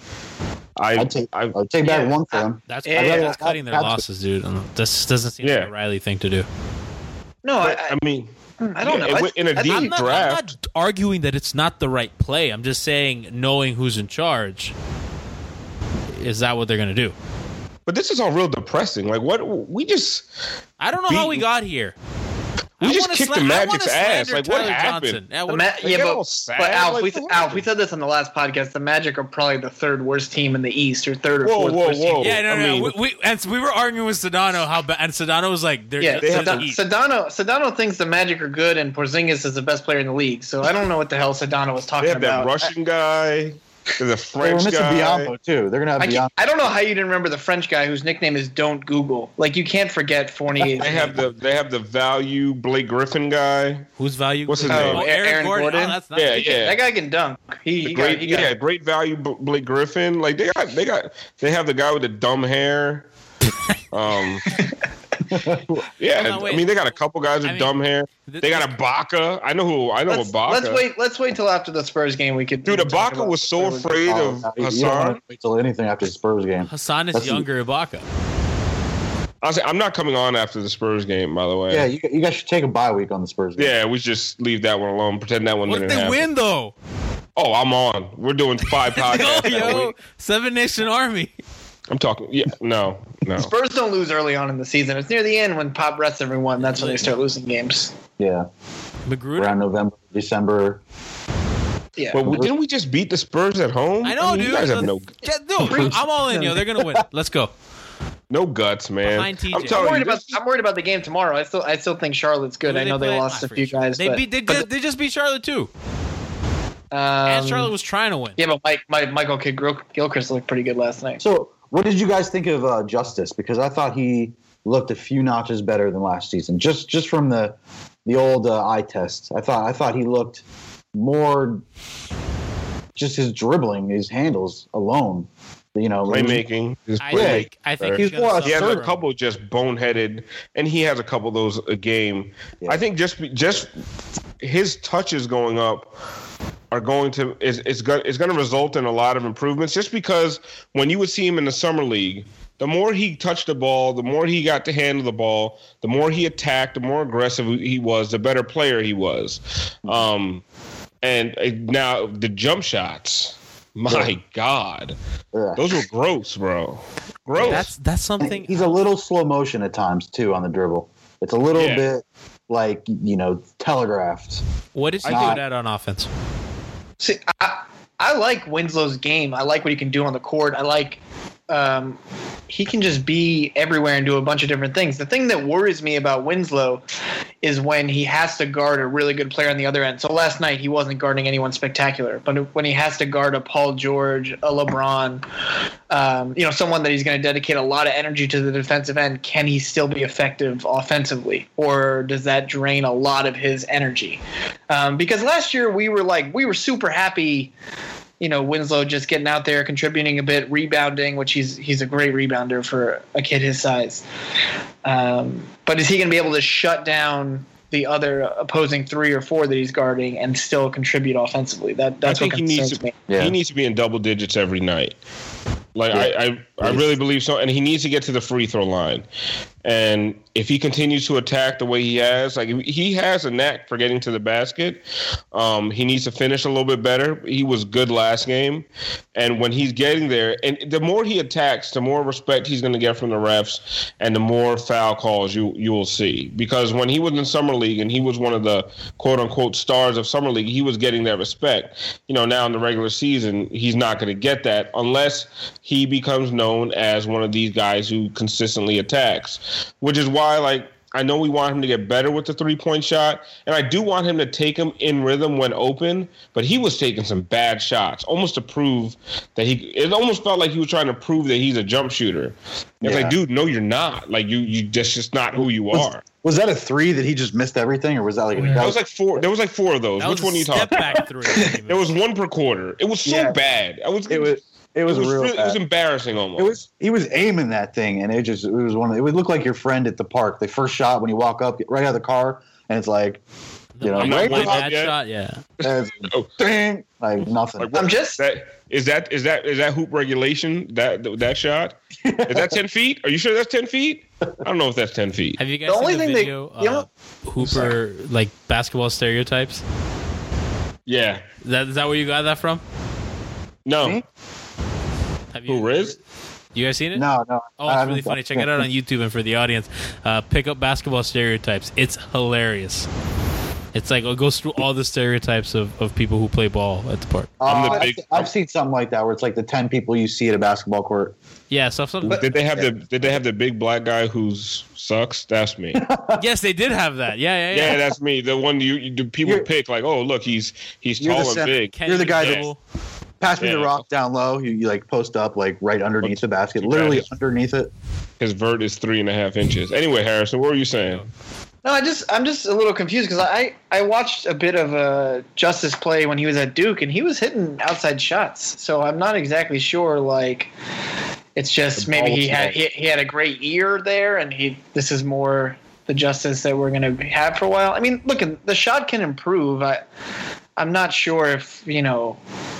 I I'd take, I'd take back yeah, one for them. That's, yeah, that's cutting their losses, dude. And this doesn't seem yeah. like a Riley thing to do. No, but, I, I mean, I don't yeah, know. In a deep I'm not, draft, I'm not arguing that it's not the right play. I'm just saying, knowing who's in charge, is that what they're going to do? But this is all real depressing. Like, what we just. I don't know beat, how we got here. We I just kicked sla- the Magic's ass. Like, Tyler what happened? Johnson. Yeah, what, Ma- yeah but, but Alf, like, we, Alf, we said this on the last podcast. The Magic are probably the third worst team in the East, or third or whoa, fourth whoa, worst whoa. team. Yeah, no, I no. mean, we, we, and we were arguing with Sedano how bad, and Sedano was like, they're yeah, just Sedano, Sedano, Sedano thinks the Magic are good, and Porzingis is the best player in the league. So I don't know what the hell Sedano was talking they have about. that Russian guy. There's a French They're guy. Biombo too. They're gonna have I, Biombo. I don't know how you didn't remember the French guy whose nickname is Don't Google. Like you can't forget Fournier. They have the they have the value Blake Griffin guy. Who's value? What's his oh, name? Oh, Aaron, Aaron Gordon. Gordon. Oh, that's not Yeah, yeah. That guy can dunk. He, he Great, got, he got, yeah, great value Blake Griffin. Like they got they got they have the guy with the dumb hair. Um, yeah, no, I mean they got a couple guys with I mean, dumb hair. Th- They got Ibaka. I know who. I know let's, Ibaka. let's wait. Let's wait till after the Spurs game. We could. Dude, we could talk Ibaka about was so Spurs. afraid Oh, of no, you don't Hassan. want to wait till anything after the Spurs game. Hassan is That's younger Ibaka. I say, I'm not coming on after the Spurs game. By the way. Yeah, you, you guys should take a bye week on the Spurs game. Yeah, we just leave that one alone. Pretend that one What if didn't they happen. win though? Oh, I'm on. We're doing five podcasts. Go, that yo, week. Seven Nation Army. I'm talking. Yeah, no, no. Spurs don't lose early on in the season. It's near the end when Pop rests everyone. That's when they start losing games. Yeah. Magruder. Around November, December. Yeah. But we, didn't we just beat the Spurs at home? I know, mean, dude. You guys have no Yeah, dude, I'm all in, yo. They're gonna win. Let's go. no guts, man. Behind T J. I'm I'm telling worried you, about. this- I'm worried about the game tomorrow. I still. I still think Charlotte's good. Who I they know they play? lost Ah, a few sure. guys. They but, beat. They, but did, they just beat Charlotte too. um, And Charlotte was trying to win. Yeah, but Mike, my, Michael Kidd Gilchrist looked pretty good last night. So, what did you guys think of uh, Justice? Because I thought he looked a few notches better than last season. Just just from the the old uh, eye test, I thought I thought he looked more just his dribbling, his handles alone. You know, playmaking. His I playmaking. think, I think he's more he has a couple just boneheaded, and he has a couple of those a game. Yeah. I think just just his touches going up are going to is it's going it's going to result in a lot of improvements. Just because when you would see him in the summer league, the more he touched the ball, the more he got to handle the ball, the more he attacked, the more aggressive he was, the better player he was. Um, and now the jump shots. My yeah. God, yeah. those were gross, bro. Gross. That's that's something. He's a little slow motion at times too on the dribble. It's a little yeah. bit like you know telegraphed. What is he doing that on offense? See, I, I like Winslow's game. I like what he can do on the court. I like. Um, he can just be everywhere and do a bunch of different things. The thing that worries me about Winslow is when he has to guard a really good player on the other end. So last night he wasn't guarding anyone spectacular, but when he has to guard a Paul George, a LeBron, um, you know, someone that he's going to dedicate a lot of energy to the defensive end, can he still be effective offensively, or does that drain a lot of his energy? Um, because last year we were like we were super happy. You know, Winslow just getting out there, contributing a bit, rebounding, which he's he's a great rebounder for a kid his size. Um, but is he going to be able to shut down the other opposing three or four that he's guarding and still contribute offensively? That that's I think what he needs to. me. Yeah. He needs to be in double digits every night. Like yeah. I, I, I really believe so, and he needs to get to the free throw line. And if he continues to attack the way he has, like he has a knack for getting to the basket. Um, he needs to finish a little bit better. He was good last game, and when he's getting there, and the more he attacks, the more respect he's going to get from the refs, and the more foul calls you you will see. Because when he was in summer league and he was one of the quote unquote stars of summer league, he was getting that respect. You know, now in the regular season, he's not going to get that unless he becomes known as one of these guys who consistently attacks. Which is why, like, I know we want him to get better with the three-point shot, and I do want him to take him in rhythm when open, but he was taking some bad shots, almost to prove that he – it almost felt like he was trying to prove that he's a jump shooter. It's yeah. like, dude, no, you're not. Like, you, you just just not who you was, are. Was that a three that he just missed everything, or was that like – a, that was like four – there was like four of those. That Which one are you talking about? Step back three. There was one per quarter. It was so yeah. bad. I was – It was – It was, it was real. Really, it was embarrassing almost. It was. He was aiming that thing, and it just. It was one. Of, it would look like your friend at the park. The first shot when you walk up, right out of the car, and it's like, the you know, right bad shot, yeah. Oh, dang, like nothing. Like, what, I'm just. That, is that is that is that hoop regulation? That that shot is that ten feet? Are you sure that's ten feet? I don't know if that's ten feet. Have you guys the seen only the thing video? They, you know, uh, Hooper like basketball stereotypes. Yeah. Is that is that where you got that from? No. Me? Have you, Who, Riz? You guys seen it? No, no. Oh, it's really funny. Check it out on YouTube. And for the audience, uh, pick up basketball stereotypes. It's hilarious. It's like it goes through all the stereotypes of, of people who play ball at the park. Uh, I'm the big, I've, I've seen something like that where it's like the ten people you see at a basketball court. Yeah, so something. Did they have yeah. the Did they have the big black guy who's sucks? That's me. Yes, they did have that. Yeah, yeah, yeah. Yeah, that's me. The one you, you people you're, pick like, oh look, he's he's tall and big. Kenny you're the guy that. Pass me yeah. the rock down low. You, you like post up like right underneath the basket, literally underneath it. His vert is three and a half inches. Anyway, Harrison, what were you saying? No, I just I'm just a little confused because I, I watched a bit of uh, Justice play when he was at Duke and he was hitting outside shots. So I'm not exactly sure. Like, it's just maybe he had he, he had a great ear there, and he this is more the Justice that we're going to have for a while. I mean, look, the shot can improve. I I'm not sure if you know.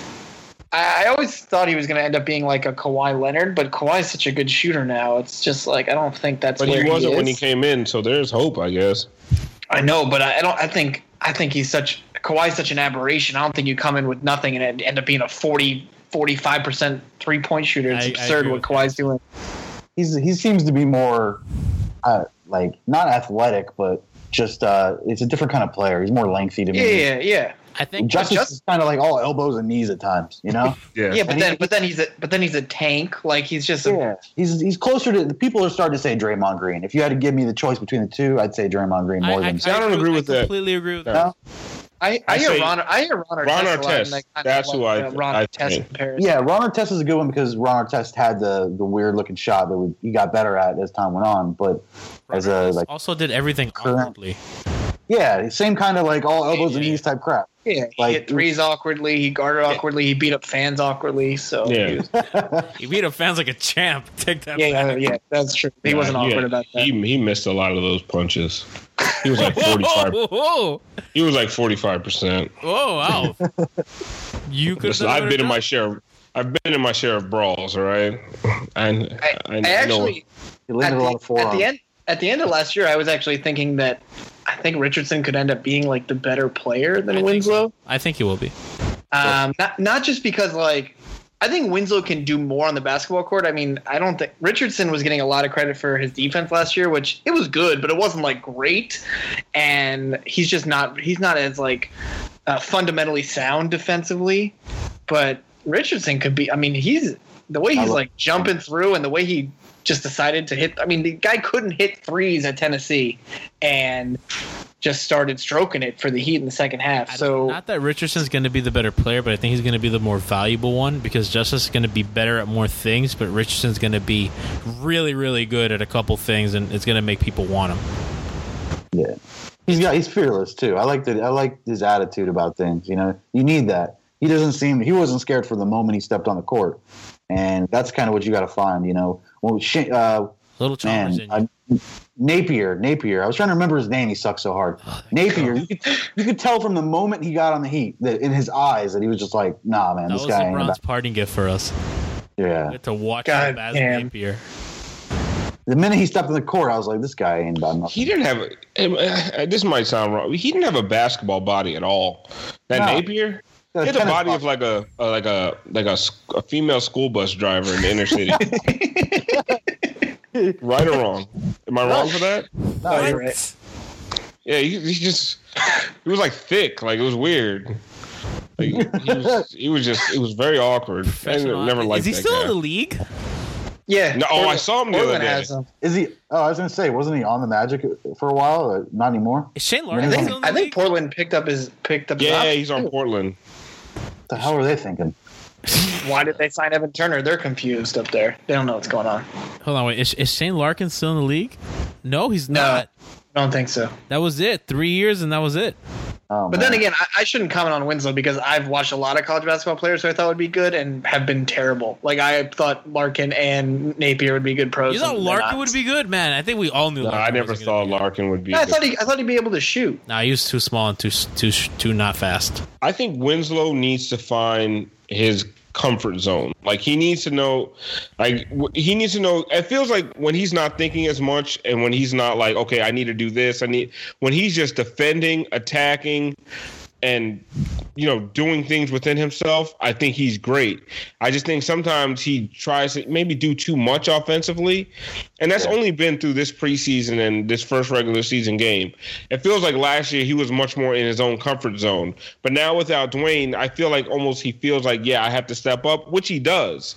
I always thought he was going to end up being like a Kawhi Leonard, but Kawhi's such a good shooter now. It's just like I don't think that's. But where he wasn't he when he came in, so there's hope, I guess. I know, but I don't. I think I think he's such Kawhi's such an aberration. I don't think you come in with nothing and end up being a forty, forty-five percent three point shooter. It's I, absurd I what Kawhi's that. doing. He's he seems to be more uh, like not athletic, but just uh, it's a different kind of player. He's more lengthy to me. Yeah, yeah, yeah. I think Justice just, is kind of like all elbows and knees at times, you know. yeah, yeah, but and then he, but then he's a but then he's a tank. Like he's just a, yeah. He's he's closer to the people are starting to say Draymond Green. If you had to give me the choice between the two, I'd say Draymond Green more I, than. I, See, I don't I agree I with that. Completely agree with that. No? I, I, I hear Ron. I hear Ron Artest. Ron Artest. Like That's who I. Uh, Ron I Artest think. comparison. Yeah, Ron Artest is a good one because Ron Artest had the the weird looking shot that would, he got better at as time went on. But Ron as a like also did everything awkwardly. Yeah, same kind of like all elbows yeah, and knees type crap. Yeah, he like, hit threes awkwardly. He guarded awkwardly. He beat up fans awkwardly. So yeah, he, was, he beat up fans like a champ. Take that. Yeah, back. yeah, that's true. He yeah, wasn't awkward yeah, about that. He he missed a lot of those punches. He was like forty-five. Whoa, He was like forty-five percent. whoa, wow! You could. Listen, I've been in my share. Of, I've been in my share of brawls. All right, and I, I, I, I actually He at landed a lot of the, at forearms. the end at the end of last year, I was actually thinking that I think Richardson could end up being like the better player than I Winslow. Think, I think he will be. Um, not not just because like I think Winslow can do more on the basketball court. I mean, I don't think Richardson was getting a lot of credit for his defense last year, which it was good, but it wasn't like great. And he's just not he's not as like uh, fundamentally sound defensively. But Richardson could be. I mean, he's the way he's like jumping through and the way he just decided to hit. I mean, the guy couldn't hit threes at Tennessee, and just started stroking it for the Heat in the second half. So not that Richardson's going to be the better player, but I think he's going to be the more valuable one because Justice is going to be better at more things, but Richardson's going to be really, really good at a couple things, and it's going to make people want him. Yeah, he's got he's fearless too. I like that. I like his attitude about things. You know, you need that. He doesn't seem he wasn't scared for the moment he stepped on the court, and that's kind of what you got to find. You know, well, uh, little Chalmers man, uh, Napier, Napier. I was trying to remember his name. He sucks so hard. Oh, Napier. You could, you could tell from the moment he got on the Heat that in his eyes that he was just like, nah, man, that this was guy ain't LeBron's about. parting gift for us. Yeah. We had to watch God him as damn. Napier. The minute he stepped in the court, I was like, this guy ain't about nothing. He didn't have. A, this might sound wrong. He didn't have a basketball body at all. That No. Napier. He had the body of like a, a like a like a, a female school bus driver in the inner city. Right or wrong? Am I wrong for that? No, you're right. Yeah, he, he just he was like thick, like it was weird. Like, he was he was just it was very awkward. I never liked Is he that still guy. in the league? yeah. No, oh, I saw him the other Portland day. has him. Is he? Oh, I was gonna say, wasn't he on the Magic for a while? Or not anymore. Is Shane I Larkin think- still in the I think league? Portland picked up his picked up. his Yeah, option, he's on too. Portland. What the hell were they thinking? Why did they sign Evan Turner? They're confused up there. They don't know what's going on. Hold on, wait. Is, is Shane Larkin still in the league? No, he's No. not. I don't think so. That was it. Three years, and that was it. Oh, But man. then again, I, I shouldn't comment on Winslow because I've watched a lot of college basketball players who I thought would be good and have been terrible. Like I thought Larkin and Napier would be good pros. You thought and they're Larkin not. would be good, man. I think we all knew. No, Larkin I never wasn't thought gonna be good. Larkin would be. Yeah, I good. thought he I thought he'd be able to shoot. Nah, he was too small and too too too not fast. I think Winslow needs to find his comfort zone. Like he needs to know, like w- he needs to know. It feels like when he's not thinking as much, and when he's not like, okay, I need to do this. I need when he's just defending, attacking, and you know, doing things within himself. I think he's great. I just think sometimes he tries to maybe do too much offensively, and that's only been through this preseason and this first regular season game. It feels like last year he was much more in his own comfort zone, but now without Dwayne, I feel like almost he feels like, yeah, I have to step up, which he does,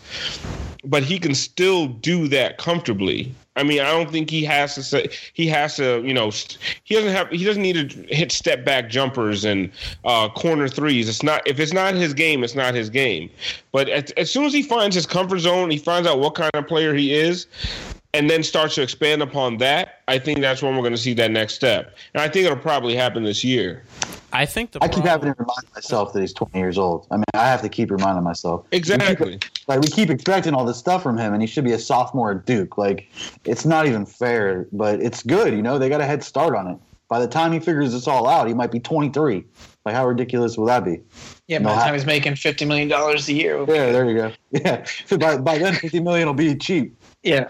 but he can still do that comfortably. I mean, I don't think he has to say he has to, you know, st- he doesn't have he doesn't need to hit step back jumpers and uh, corner threes. It's not if it's not his game, it's not his game. But as, as soon as he finds his comfort zone, he finds out what kind of player he is, and then starts to expand upon that. I think that's when we're going to see that next step, and I think it'll probably happen this year. I think the I keep problem- having to remind myself that he's twenty years old. I mean, I have to keep reminding myself. Exactly. We keep, like we keep expecting all this stuff from him, and he should be a sophomore at Duke. Like, it's not even fair, but it's good. You know, they got a head start on it. By the time he figures this all out, he might be twenty-three. Like, how ridiculous will that be? Yeah, No, by the I- time he's making fifty million dollars a year. Yeah, there you go. Yeah, so by by then, fifty million will be cheap. Yeah.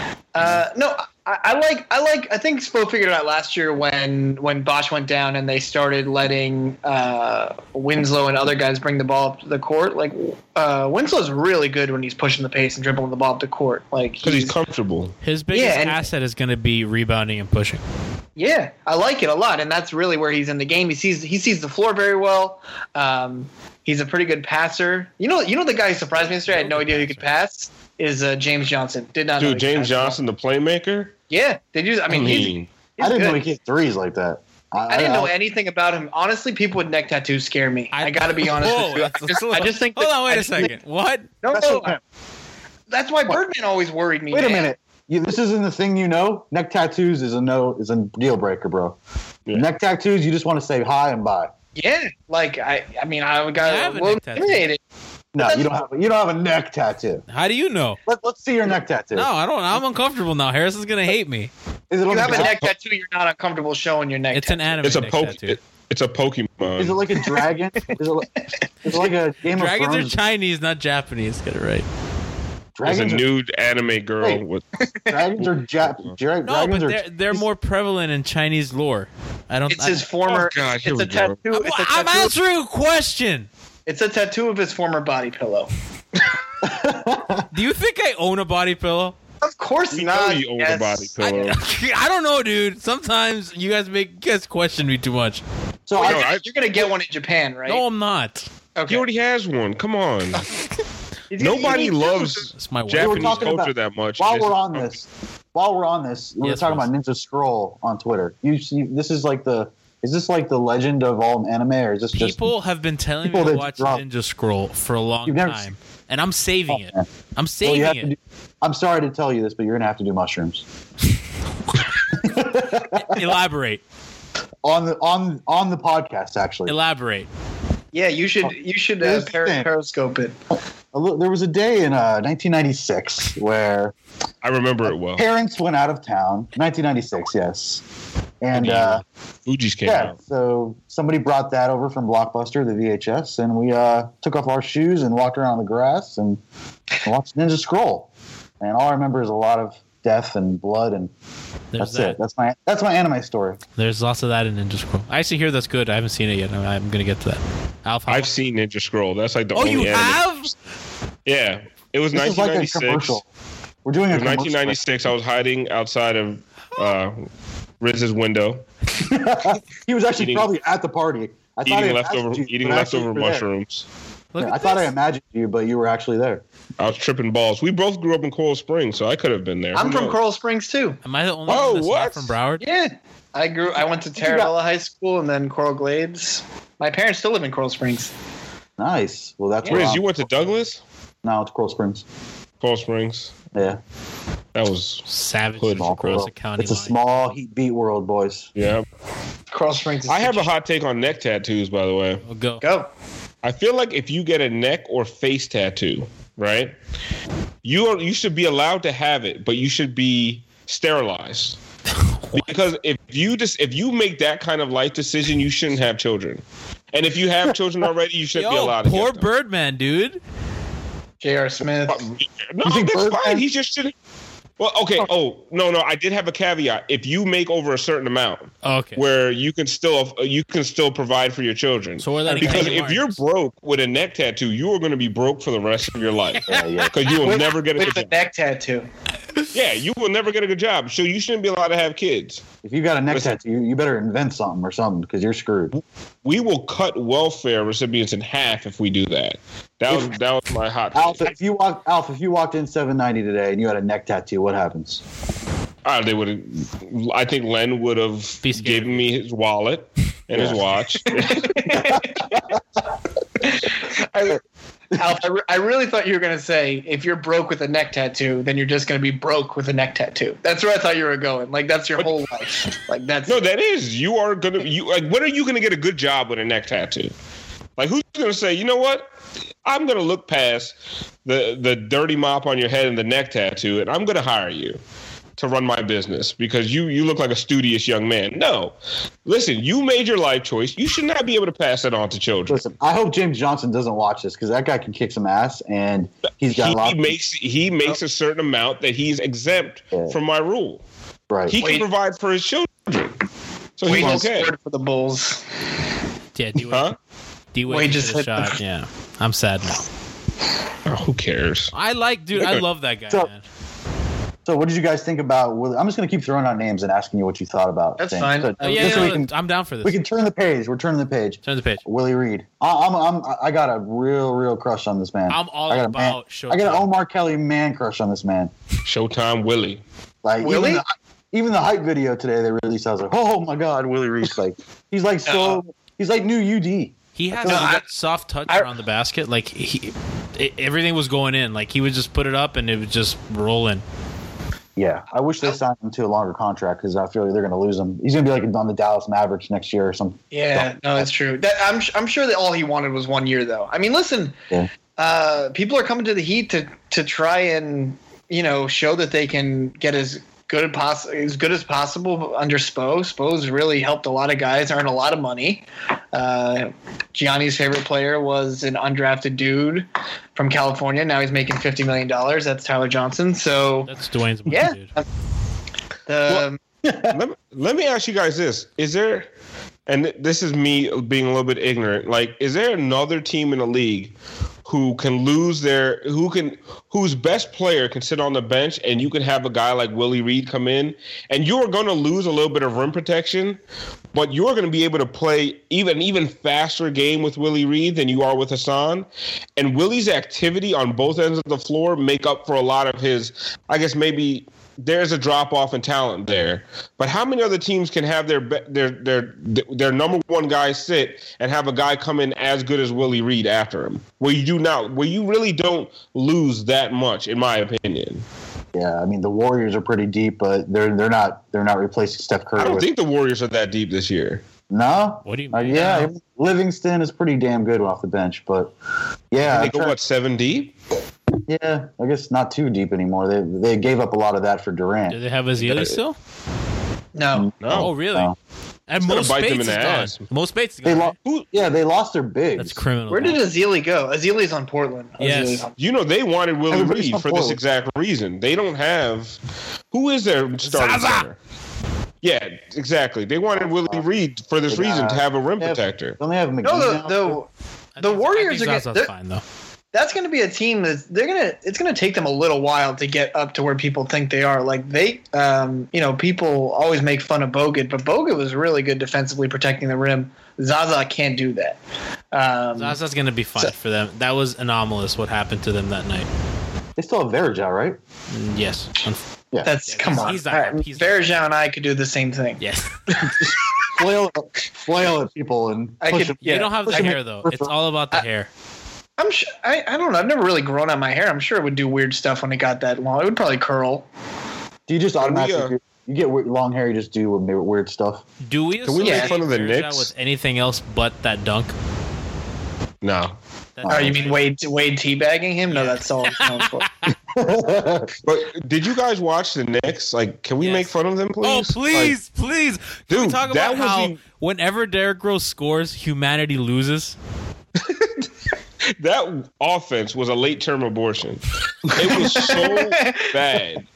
Uh, no, I, I like I like I think Spo figured it out last year when when Bosch went down and they started letting uh, Winslow and other guys bring the ball up to the court. Like uh, Winslow's really good when he's pushing the pace and dribbling the ball up the court. Like Because he's comfortable. His biggest Yeah, and- asset is going to be rebounding and pushing. Yeah, I like it a lot, and that's really where he's in the game. He sees he sees the floor very well. Um, he's a pretty good passer. You know, you know the guy who surprised me yesterday. I had no idea he could pass. Is uh, James Johnson? Did not know Dude, he could James pass Johnson, the playmaker. Yeah, did you? I mean, I he's, mean, he's I didn't good. know he hit threes like that. I didn't know anything about him. Honestly, people with neck tattoos scare me. I, got to be honest Whoa, with you. I that's a just, little- I just think. Hold that- on, wait I a just think- second. What? no, That's no, what- that's why Birdman always worried me. Wait a man. minute. you, this isn't the thing you know. Neck tattoos is a no is a deal breaker, bro. Yeah. Neck tattoos, you just want to say hi and bye. Yeah, like I, I mean, I got well, it. No, you don't have you don't have a neck tattoo. How do you know? Let, let's see your neck tattoo. No, I don't. I'm uncomfortable now. Harrison's gonna hate me. Is it you have a neck tattoo. You're not uncomfortable showing your neck. It's tattoo. an anime. It's a neck po- tattoo. it, It's a Pokemon. Is it like a dragon? is, it like, is it like a Game Dragons of Thrones? are Chinese, not Japanese. Get it right. There's a Dragons are, nude anime girl Wait. with. dragons are Jap. Dra- No, dragons but are. they're they're more prevalent in Chinese lore. I don't. It's I, his former. Oh, God, here it's we a go. tattoo. It's a I'm tattoo. answering a question. It's a tattoo of his former body pillow. Do you think I own a body pillow? Of course We not. know you own yes. a body I, pillow. I don't know, dude. Sometimes you guys make you guys question me too much. so Well, I, you're, I- you're gonna get one in Japan, right? No, I'm not. Okay. He already has one. Come on. He's gonna- Nobody he- loves It's my wife. Japanese talking culture about- that much. while It's- we're on this, while we're on this, we Yes, were talking please. about Ninja Scroll on Twitter. You see, this is like the. Is this like the legend of all anime, or is this just People have been telling people me to that watch drop- Ninja Scroll for a long You've never time, and I'm saving Oh, it. man. I'm Well, saving you have it. to do, I'm sorry to tell you this, but you're gonna have to do mushrooms Elaborate. on the on on the podcast. Actually, Elaborate. Yeah, you should. You should uh, Here's the per- thing. periscope it. A li- there was a day in uh, nineteen ninety-six where I remember it well. parents went out of town. nineteen ninety-six, yes, and uh, Fuji's came yeah, out. so somebody brought that over from Blockbuster, the V H S, and we uh, took off our shoes and walked around on the grass and watched Ninja Scroll. And all I remember is a lot of death and blood, and There's that's that. it. That's my that's my anime story. There's lots of that in Ninja Scroll. I actually hear that's good. I haven't seen it yet. I'm- I'm gonna get to that. Alpha. I've seen Ninja Scroll. That's like the oh, only you anime. have? Yeah. It was This is like a nineteen ninety-six. commercial. We're doing It a was commercial. nineteen ninety-six. I was hiding outside of uh, Riz's window, He was actually Eating- probably at the party. I thought I eating imagined leftover you, eating but actually leftover you were there. mushrooms. Look Yeah, at I thought I this. imagined you, but you were actually there. I was tripping balls. We both grew up in Coral Springs, so I could have been there. I'm Who from knows? Coral Springs too. Am I the only Oh, one that's what? not from Broward? Yeah, I grew. I went to Taravella High School and then Coral Glades. My parents still live in Coral Springs. Nice. Well, that's where Riz, I'm- you went to Douglas? No, it's Coral Springs. Coral Springs. Yeah, That was Savage Hood. across Coral. the county It's a line. small heat beat world, boys. yeah. Coral Springs. Is I have a hot take on neck tattoos, by the way. We'll go. go. I feel like if you get a neck or face tattoo, right, you are you should be allowed to have it, but you should be sterilized. Because if you just if you make that kind of life decision, you shouldn't have children. And if you have children already, you shouldn't be Yo, allowed to poor get them. Birdman, dude. J R. Smith. No, You think that's Birdman- fine. He just shouldn't. Well, okay. Oh no, no. I did have a caveat. If you make over a certain amount, Okay. where you can still you can still provide for your children. So we're letting Because Kenny if you're Martins. broke with a neck tattoo, you are going to be broke for the rest of your life. Yeah, yeah. Because you will With- never get a with good the job. neck tattoo. Yeah, you will never get a good job. So you shouldn't be allowed to have kids. If you got a neck Listen. tattoo, you, you better invent something or something because you're screwed. We will cut welfare recipients in half if we do that. That was that was my hot take. Alpha, if you walk, Alpha, if you walked in seven ninety today and you had a neck tattoo, what happens? Uh, they would. I think Len would have Be scared. given me his wallet and his Yeah. watch. I, Alf, I, re- I really thought you were going to say if you're broke with a neck tattoo, then you're just going to be broke with a neck tattoo. That's where I thought you were going. Like that's your whole life. Like that's No, that is. You are gonna. You like. When are you gonna get a good job with a neck tattoo? Like, who's gonna say, you know what? I'm gonna look past the the dirty mop on your head and the neck tattoo, and I'm gonna hire you to run my business because you you look like a studious young man. No, listen. You made your life choice. You should not be able to pass it on to children. Listen, I hope James Johnson doesn't watch this because that guy can kick some ass and he's got He a lot. makes he makes a certain amount that he's exempt Yeah. from my rule. Right. He can Wait. provide for his children, so Wade he's just okay. scored for the Bulls. Yeah, D Wade. Huh? D Wade Wade just just hit shot. Yeah, I'm sad now. Oh, who cares? I like, dude. I love that guy, So- man. So, what did you guys think about? Willie? I'm just going to keep throwing out names and asking you what you thought about. That's things. fine. So, Oh, yeah, just so yeah, we can I'm down for this. we can turn the page. We're turning the page. Turn the page. Willie Reed. I, I'm, I'm I got a real real crush on this man. I'm all I got a man, about Showtime. I got an Omar Kelly man crush on this man. Showtime Willie. Like Willie? even the, even the hype video today they released, I was like, oh my god, Willie Reed's like he's like so he's like new U D. He has No, a I- soft touch I- around the basket. Like he, it, everything was going in. Like he would just put it up and it would just roll in. Yeah, I wish they signed him to a longer contract because I feel like they're going to lose him. He's going to be like on the Dallas Mavericks next year or something. Yeah, no, that's true. That, I'm I'm sure that all he wanted was one year, though. I mean, listen, yeah. uh, people are coming to the Heat to to try and you know show that they can get as good as poss- as good as possible under Spo. Spo's really helped a lot of guys earn a lot of money. Uh, Gianni's favorite player was an undrafted dude from California. Now he's making fifty million dollars. That's Tyler Johnson. So that's Dwayne's money, yeah. dude. The, well, let, me, let me ask you guys this. Is there, and this is me being a little bit ignorant, like, is there another team in the league who can lose their who can whose best player can sit on the bench and you can have a guy like Willie Reed come in and you're going to lose a little bit of rim protection, but you're going to be able to play even even faster game with Willie Reed than you are with Hassan, and Willie's activity on both ends of the floor make up for a lot of his, I guess maybe there's a drop off in talent there. But how many other teams can have their their their their number one guy sit and have a guy come in as good as Willie Reed after him? Where you do not, where you really don't lose that much, in my opinion. Yeah, I mean the Warriors are pretty deep, but they're they're not they're not replacing Steph Curry. I don't with, think the Warriors are that deep this year. No. What do you uh, mean? yeah, Livingston is pretty damn good off the bench, but yeah, they go what seven deep? Yeah, I guess not too deep anymore. They they gave up a lot of that for Durant. Do they have Ezeli still? No. No. Oh, really? No. And Mo Mo bite them Spates in is the gone. ass. Mo Spates is They gone. lo- right? yeah, they lost their bigs. That's criminal. Where did Ezeli go? Ezeli's on Portland. Yes. Ezeli's on- You know, they wanted Willie Everybody's Reed on for this Portland. exact reason. They don't have who is their starting Zaza! center? Yeah, exactly. They wanted Willie Reed for this Yeah. reason to have a rim They have- protector. Don't they have McGee No, now? the I the, the think- Warriors I are think gonna, Zaza's fine though. that's going to be a team that they're going to it's going to take them a little while to get up to where people think they are. Like they um, you know, people always make fun of Bogut, but Bogut was really good defensively protecting the rim. Zaza can't do that. Um, Zaza's going to be fine so- for them. That was anomalous what happened to them that night. They still have Verajao, right? Mm, Yes. Yeah. that's Yeah, come he's- on. he's not- he's not- Verajao and I could do the same thing. Yes. flail, flail at people and I push could- them. yeah. You don't have the Push them hair in- though. It's all about the hair. I'm sure. I, I don't know. I've never really grown out my hair. I'm sure it would do weird stuff when it got that long. It would probably curl. Do you just automatically uh, do, you get weird, long hair? You just do weird, weird stuff. Do we Can we make associate fun of the Verja Knicks? with anything else but that dunk? No. That Oh, you dunk? mean Wade Wade teabagging him? No, Yeah. that's all he's known for. But did you guys watch the Knicks? Like, can we Yes. make fun of them, please? Oh, please, please. Can dude, we talk that about was how the- whenever Derrick Rose scores, humanity loses? Like, that offense was a late term abortion. It was so bad.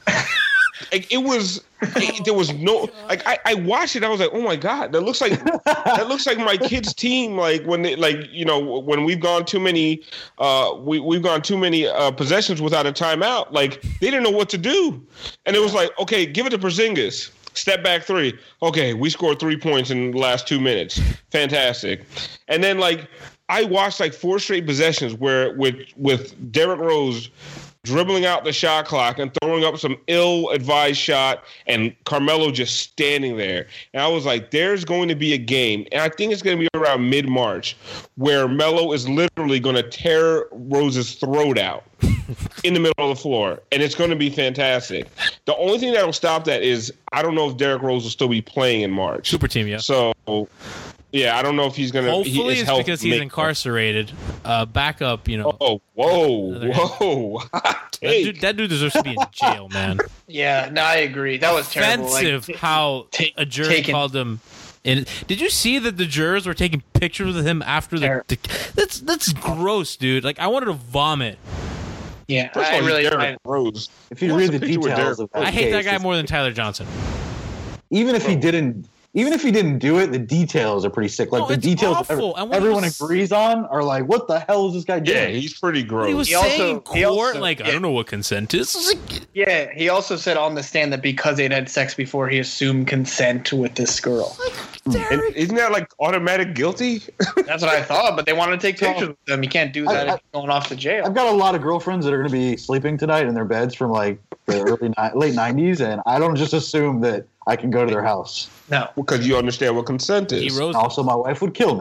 Like, it was. It, there was no like. I, I watched it. I was like, oh my god, that looks like that looks like my kid's team. Like when they like you know when we've gone too many, uh, we we've gone too many uh, possessions without a timeout. Like they didn't know what to do, and it was like, okay, give it to Porzingis. Step back three. Okay, we scored three points in the last two minutes. Fantastic. And then like I watched like four straight possessions where with with Derrick Rose dribbling out the shot clock and throwing up some ill-advised shot and Carmelo just standing there. And I was like, there's going to be a game, and I think it's going to be around mid-March, where Melo is literally going to tear Rose's throat out in the middle of the floor, and it's going to be fantastic. The only thing that will stop that is I don't know if Derrick Rose will still be playing in March. Super team, yeah. So, yeah, I don't know if he's going to. Hopefully, his it's health because he's make- incarcerated. Uh, back up, you know. Oh, whoa, Another- whoa. Hot That take. dude, that dude deserves to be in jail, man. Yeah, no, I agree. That was terrible. Offensive Like, how ta- a jury taken- called him. In, did you see that the jurors were taking pictures with him after the, Ter- the? That's that's gross, dude. Like I wanted to vomit. yeah, First of I all, he's really. Derrick I, Rose. If you What's read the the picture with details Derrick of that I hate that case, guy it's- more than Tyler Johnson. even if he didn't, even if he didn't do it, the details are pretty sick. Like No, the it's details awful. every- And when everyone he was- agrees on are like, what the hell is this guy doing? Yeah, he's pretty gross. He was He also- saying in he court, also- like I yeah. don't know what consent is. It's like, yeah, he also said on the stand that because they'd had sex before, he assumed consent with this girl. And isn't that like automatic guilty? That's what I thought, but they wanted to take pictures with them. You can't do that I- if you're going off to jail. I've got a lot of girlfriends that are going to be sleeping tonight in their beds from like the early ni- late nineties, and I don't just assume that I can go to their house. No. Because you understand what consent he is. rose. Also, my wife would kill me.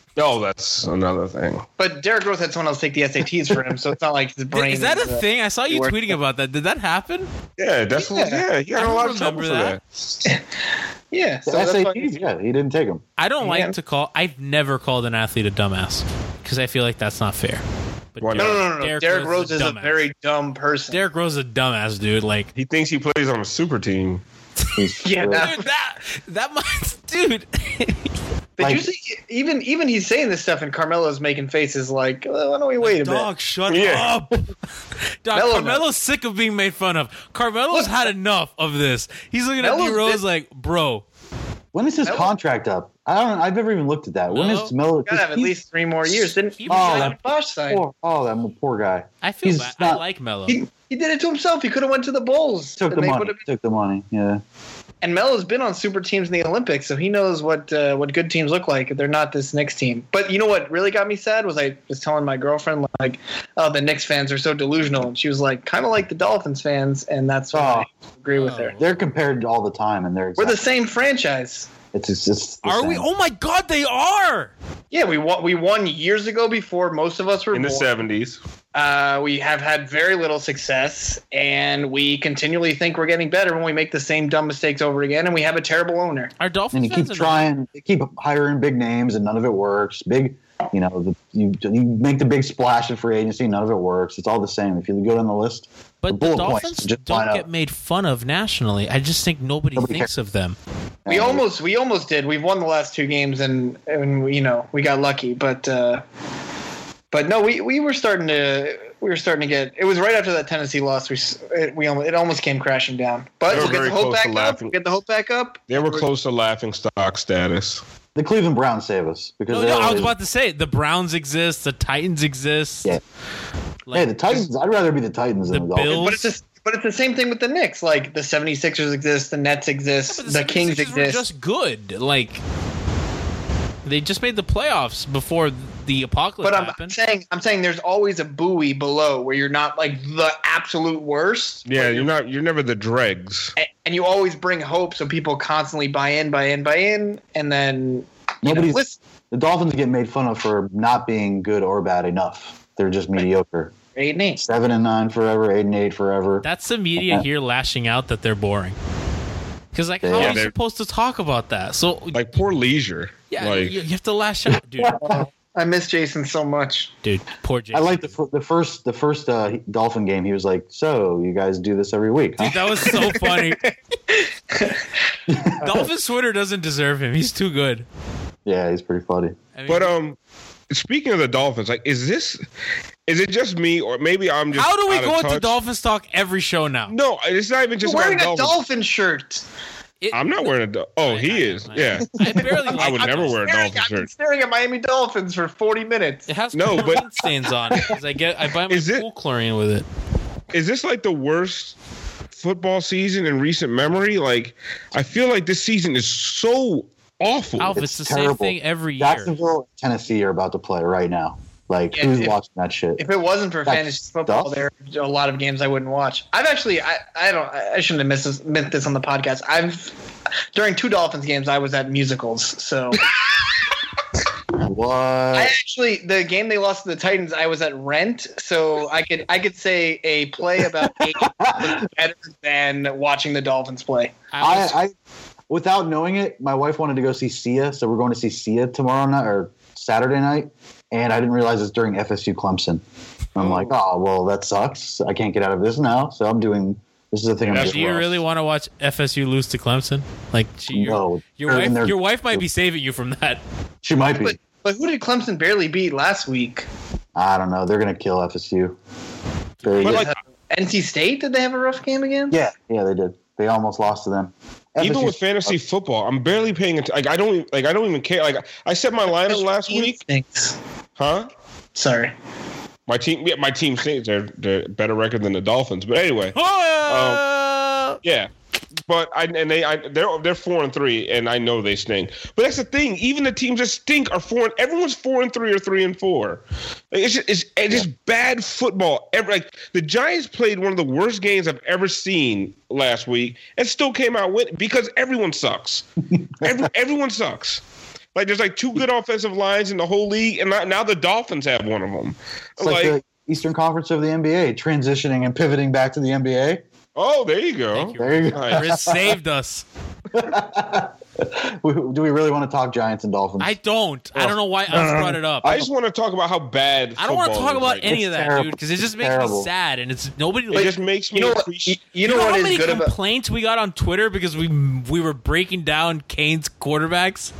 Oh, that's another thing. But Derrick Rose had someone else take the S A Ts for him, so it's not like his brain. Is that a uh, thing? I saw you tweeting about that. Did that happen? Yeah, that's Yeah. what. Yeah, he got I a lot don't of trouble for remember that. Yeah, so The that's S A why- Ts, yeah, he didn't take them. I don't like Yeah. to call. I've never called an athlete a dumbass because I feel like that's not fair. But Why No, not? no, no, no. Derrick Derrick, Rose Rose is is a a dumbass. very dumb person. Derrick Rose is a dumbass, dude. Like, He thinks he plays on a super team. yeah, that, dude, that that might, dude. did Like- you see? Even even he's saying this stuff, and Carmelo's making faces like, oh, "Why don't we wait a Dog, bit?" shut Yeah. up. Dog, Melo Carmelo's knows. sick of being made fun of. Carmelo's Look- had enough of this. He's looking at Melo's D Rose been- like, bro. When is his Melo- contract up? I don't. I've never even looked at that. When Melo? is Melo? Gotta have at least three more years. Didn't He he? was Oh, Oh, that- Bosch signed. Poor, oh, that poor guy. I feel He's bad. I not- like Melo. He, he did it to himself. He could have went to the Bulls. Took and the they money. would've been- Took the money. Yeah. And Melo's been on super teams in the Olympics, so he knows what uh, what good teams look like. They're not this Knicks team. But you know what really got me sad was I was telling my girlfriend, like, oh, the Knicks fans are so delusional. And she was like, kind of like the Dolphins fans, and that's why Oh. I agree with her. They're compared all the time, and they're We're the exactly, same franchise. It's it's, it's the Are we? same. Oh my God, they are. Yeah, we won, we won years ago before most of us were In the born. seventies. Uh, we have had very little success, and we continually think we're getting better when we make the same dumb mistakes over again, and we have a terrible owner. Our Dolphins And you fans keep are not- trying, you keep hiring big names, and none of it works. Big, you know, the, you you make the big splash in free agency, none of it works. It's all the same. If you go down the list, But the bullet points, Dolphins just don't line get up. made fun of nationally. I just think nobody, Nobody thinks cares. of them. We And almost we almost did. We've won the last two games, and and you know we got lucky, but uh, but no, we, we were starting to we were starting to get. It was right after that Tennessee loss. We s- it, we almost, it almost came crashing down. But They were we'll get very the hope close back to up. laughing. We'll get the hope back up. They were close to laughing stock status. the Cleveland Browns save us because No, they no, I was always- about to say the Browns exist, the Titans exist. Yeah. Like, hey, the Titans. I'd rather be the Titans than The the Dolphins. Bills. But it's just, but it's the same thing with the Knicks. Like the 76ers exist, the Nets exist, but the, Kings 76ers were exist. just good. Like they just made the playoffs before the apocalypse But I'm happened. saying, I'm saying, there's always a buoy below where you're not like the absolute worst. Yeah, you're not. You're never the dregs. a- and you always bring hope, so people constantly buy in, buy in, buy in, and then you know, Nobody's listen, the Dolphins get made fun of for not being good or bad enough. They're just mediocre. eight and eight. Seven and nine forever, eight and eight forever. That's the media here lashing out that they're boring. Because like, how Yeah, are you they're- supposed to talk about that? So Like poor leisure. yeah, Like you, you have to lash out, dude. I miss Jason so much. Dude, poor Jason. I like the fir- the first the first uh, Dolphin game. He was like, "So you guys do this every week?" Huh? Dude, that was so funny. Dolphins Twitter doesn't deserve him. He's too good. Yeah, he's pretty funny. I mean, But um, speaking of the Dolphins, like, is this, is it just me or maybe I'm just how do we out of go into touch? Dolphins talk every show now? No, it's not even just You're wearing about a Dolphins. dolphin shirt. It- I'm not wearing a. Do- oh, he I- is. I- Yeah, I barely. I like- would I'm never just- wear a Staring- Dolphin I've been shirt. staring at Miami Dolphins for forty minutes. It has No, no, but- stains on it because I get I buy my Is it- pool chlorine with it. Is this like the worst football season in recent memory? Like, I feel like this season is so awful. Alf, It's it's, the same terrible. thing every year. Jacksonville, Tennessee are about to play right now. Like, Yeah, who's if- watching that shit? If it wasn't for That's fantasy football, stuff. there are a lot of games I wouldn't watch. I've actually, I, I don't, I shouldn't have missed this, missed this on the podcast. I've during two Dolphins games, I was at musicals. So What? I actually, the game they lost to the Titans, I was at Rent. So I could, I could say a play about eight was better than watching the Dolphins play. I I, was, I, without knowing it, my wife wanted to go see Sia, so we're going to see Sia tomorrow night or Saturday night, and I didn't realize it's during F S U Clemson. I'm like, oh well, that sucks. I can't get out of this now, so I'm doing. This is the thing I'm That's doing. do you really want to watch F S U lose to Clemson? Like, she, your, No, your they're in wife, their- your wife might be saving you from that. She might be. But, but who did Clemson barely beat last week? I don't know. They're gonna kill F S U. They, But like, N C State? Did they have a rough game again? yeah, yeah, they did. They almost lost to them. even F S U with fantasy football, I'm barely paying attention. Like, I don't, even- like, I don't even care. Like, I set my lineup last week, Thanks. huh? Sorry. My team, yeah, my team stinks. They're, they're better record than the Dolphins. But anyway, Oh! yeah. But I and they I, they're they're four and three, and I know they stink. But that's the thing. Even the teams that stink are four. And, everyone's four and three or three and four. Like, it's just, it's, it's just bad football. Every, like the Giants played one of the worst games I've ever seen last week, and still came out with because everyone sucks. Every, everyone sucks. Like there's like two good offensive lines in the whole league, and now the Dolphins have one of them. It's like, like the Eastern Conference of the N B A, transitioning and pivoting back to the N B A. Oh, there you go. Thank you. There you go. Riz saved us. Do we really want to talk Giants and Dolphins? I don't. I don't know why I brought it up. I just want to talk about how bad. I don't want to talk about right any it's of that, terrible. dude, because it just makes terrible. me sad, and it's nobody. It Like, just makes me you know what? appreciate. You, you know, know what how is many good about complaints we got on Twitter because we we were breaking down Kane's quarterbacks?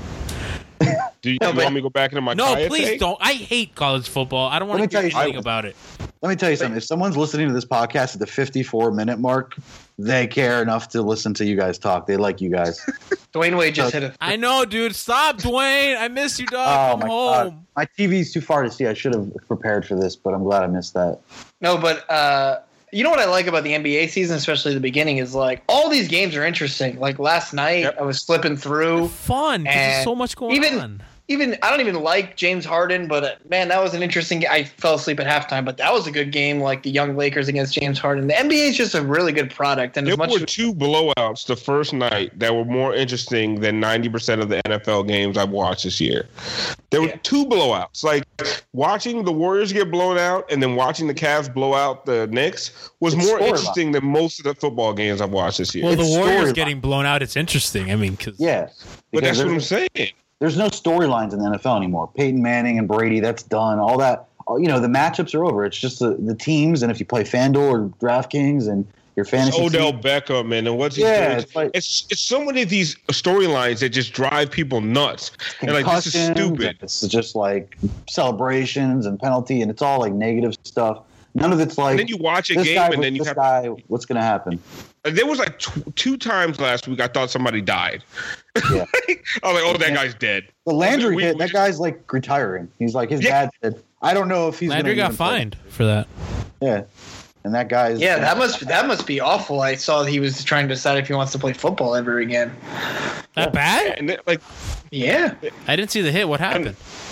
Do you, No, you but- want me to go back into my No, Kaya please take? don't. I hate college football. I don't want Let to me hear tell you anything something. about it. Let me tell you something. If someone's listening to this podcast at the fifty-four minute mark, they care enough to listen to you guys talk. They like you guys. Dwayne Wade just hit a I know, dude. Stop, Dwayne. I miss you, dog. Oh Come my home. god, my T V's too far to see. I should have prepared for this, but I'm glad I missed that. No, but uh, you know what I like about the N B A season, especially the beginning, is like all these games are interesting. Like last night, Yep. I was flipping through. Fun. 'Cause There's And so much going even- on. Even I don't even like James Harden, but uh, man, that was an interesting game. I fell asleep at halftime, but that was a good game. Like the young Lakers against James Harden. The N B A is just a really good product, and There as much were two blowouts the first night that were more interesting than ninety percent of the N F L games I've watched this year. There were Yeah. two blowouts. Like watching the Warriors get blown out and then watching the Cavs blow out the Knicks was It's more storyline. interesting than most of the football games I've watched this year. Well, the It's Warriors storyline. getting blown out, it's interesting. I mean, because Yeah, but because that's what I'm there's, saying. there's no storylines in the N F L anymore. Peyton Manning and Brady, that's done. All that, all- you know, the matchups are over. It's just the, the teams, and if you play FanDuel or DraftKings and your fantasy Odell team, Beckham man, and what's he Yeah, doing? it's like- it's it's so many of these storylines that just drive people nuts. And like this is concussions, stupid. and it's just like celebrations and penalty, and it's all like negative stuff. None of it's like And then you watch a this game guy, and then you this have guy, what's going to happen? There was like tw- two times last week I thought somebody died. Yeah. I was like, oh, that guy's dead. The Landry We- hit, we that just- guy's like retiring. He's like, his Yeah. dad said, I don't know if he's Landry gonna got even play." fined for that. Yeah. And that guy is. yeah, that must that must be awful. I saw he was trying to decide if he wants to play football ever again. That bad? And then, like, Yeah, I didn't see the hit. What happened?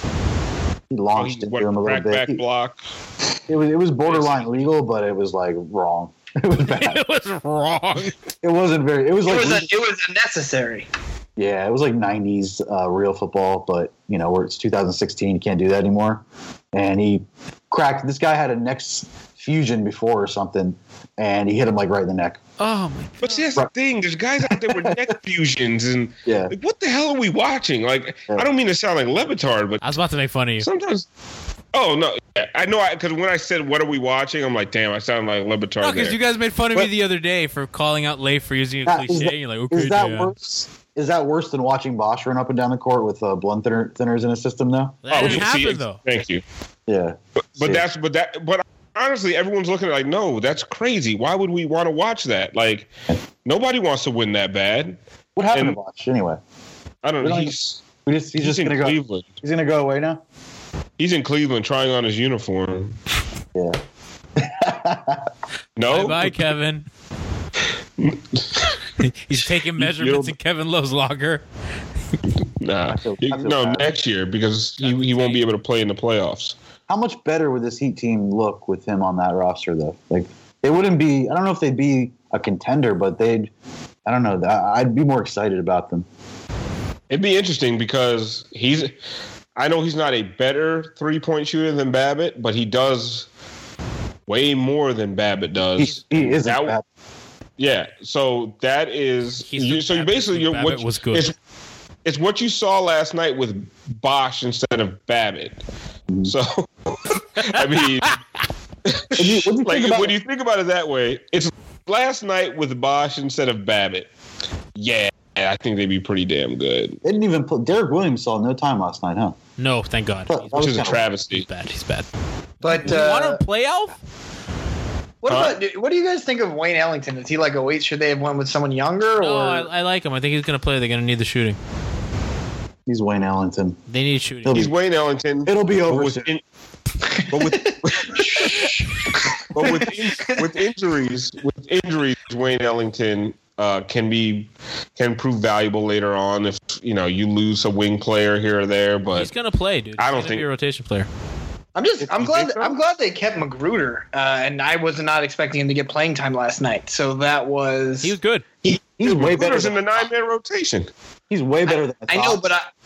He launched what, into him a little crack bit. back He- block. it was it was borderline legal, but it was like wrong. It was bad. It was wrong. It wasn't very. It was it like was a, it was unnecessary. yeah, it was like nineties uh, real football, but you know, where it's two thousand sixteen, you can't do that anymore. And he cracked. This guy had a neck fusion before or something, and he hit him like right in the neck. Oh my god. But see, that's the thing. There's guys out there with neck fusions, and Yeah. like, what the hell are we watching? Like, Yeah. I don't mean to sound like Levitard, but I was about to make fun of you. sometimes. Oh no, I know. Because when I said "What are we watching?" I'm like, "Damn, I sound like Levitard." No, because there. you guys made fun of But- me the other day for calling out Leif for using a That- is cliche. that- and you're like, okay, Is that Dan. worse? Is that worse than watching Bosch run up and down the court with uh, blood thinner, thinners in his system? Though. That didn't see, happen though. Thank you. Yeah. But, but See. that's but that but honestly, everyone's looking at it like, no, that's crazy. Why would we want to watch that? Like, nobody wants to win that bad. What happened And- to Bosch anyway? I don't We know. don't- He's We just he's, he's just in gonna go. Cleveland. He's gonna go away now. He's in Cleveland trying on his uniform. Yeah. No, Bye, Kevin. He's taking measurements in Kevin Lowe's locker. nah. I feel- He- I feel no, bad. next year because he, he won't be able to play in the playoffs. How much better would this Heat team look with him on that roster, though? Like, they wouldn't be. I don't know if they'd be a contender, but they'd. I don't know. I- I'd be more excited about them. It'd be interesting because he's. I know he's not a better three point shooter than Babbitt, but he does way more than Babbitt does. He, he isn't That- bad. Yeah, so that is He's you, the so you Babbitt basically who you're, Babbitt what was good. It's, it's what you saw last night with Bosch instead of Babbitt. So I mean, What do you, what do you like think about? when you think about it that way, it's last night with Bosch instead of Babbitt. Yeah, I think they'd be pretty damn good, they didn't even put. Derek Williams saw no time last night, huh? No, thank God. But- He's, which is a Okay. travesty. he's bad. He's bad. But You want uh, a playoff? what Huh? about what do you guys think of Wayne Ellington? Is he like a wait? Should they have won with someone younger? Or No, I, I like him. I think he's going to play. They're going to need the shooting. He's Wayne Ellington. They need shooting. He'll He's be, Wayne Ellington. it'll be but over with soon. in, but with but with in, with injuries with injuries, Wayne Ellington uh, can be can prove valuable later on if you know you lose a wing player here or there. But He's going to play, dude. He's I don't gonna think- be a rotation player. I'm just I'm You glad think so? I'm glad they kept Magruder, uh, and I was not expecting him to get playing time last night. So that was He was good. He's way better. Magruder's in Than, the nine man rotation. he's way better than I, I know, thought. but I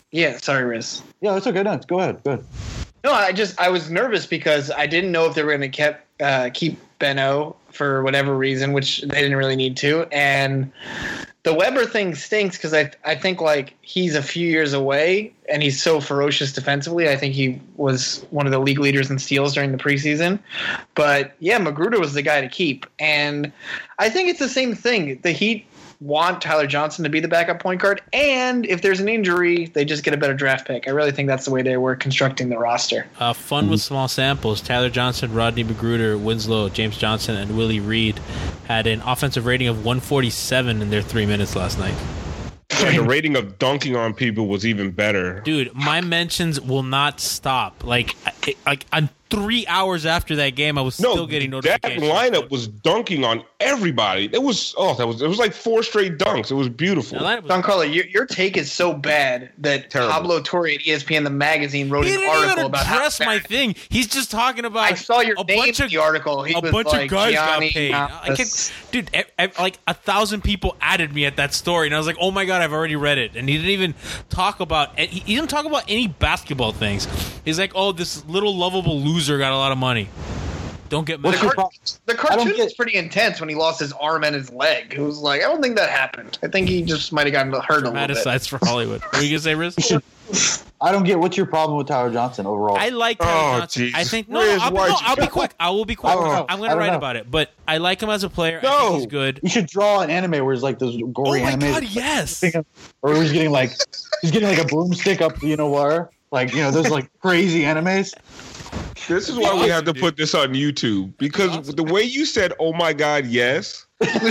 Yeah, sorry, Riz. Yeah, it's okay. No, go ahead. Go ahead. No, I just I was nervous because I didn't know if they were going to keep uh, keep Beno for whatever reason, which they didn't really need to. And the Weber thing stinks because I I think like he's a few years away and he's so ferocious defensively. I think he was one of the league leaders in steals during the preseason. But yeah, Magruder was the guy to keep, and I think it's the same thing. The Heat want Tyler Johnson to be the backup point guard, and if there's an injury, they just get a better draft pick. I really think that's the way they were constructing the roster. Uh, fun with small samples. Tyler Johnson, Rodney Magruder, Winslow, James Johnson, and Willie Reed had an offensive rating of one forty-seven in their three minutes last night. Yeah, the rating of dunking on people was even better. Dude, my mentions will not stop. Like, like on three hours after that game, I was no, still getting notifications. That lineup was dunking on everybody. It was oh, that was it was like four straight dunks. It was beautiful. Was- Don Carlo, your, your take is so bad that Terrible. Pablo Torre at E S P N the magazine wrote he an article even about how my thing. He's just talking about. I saw your a name bunch in of the article. He a was bunch like, of guys Gianni, got paid. I can't, dude, I, I, like a thousand people added me at that story, and I was like, "Oh my god, I've already read it." And he didn't even talk about. He didn't talk about any basketball things. He's like, "Oh, this little lovable loser got a lot of money." Don't get mad. The, car- the cartoon get- was pretty intense when he lost his arm and his leg. It was like, I don't think that happened. I think he just might have gotten hurt a little bit. Sides for Hollywood. What are you gonna say, Riz? I don't get what's your problem with Tyler Johnson overall. I like Tyler oh, Johnson. Geez. I think no, no, I'll, no, I'll be quick. I will be quick. I'm going to write know. about it, but I like him as a player. No, I think he's good. You should draw an anime where it's like those gory oh my anime. God, yes. Or he's getting like he's getting like a broomstick up, you know where? Like, you know, those like crazy animes. This is why we have to put this on YouTube, because the way you said, "Oh my God, yes,"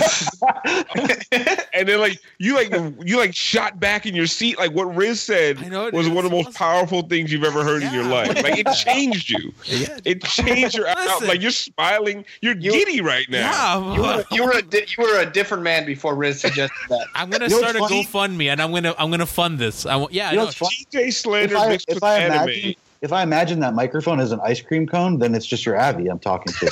and then like you like you like shot back in your seat, like what Riz said was is. one of the most awesome. powerful things you've ever heard yeah. in your life. Like it changed you. Yeah. It changed your out. Like you're smiling, you're you, giddy right now. Yeah, you were you were a di- you were a different man before Riz suggested that. I'm gonna you start a GoFundMe, and I'm gonna I'm gonna fund this. I want, yeah, you I know, know. T J Slander if I, mixed if with I anime. imagine, if I imagine that microphone as an ice cream cone, then it's just your Abby I'm talking to.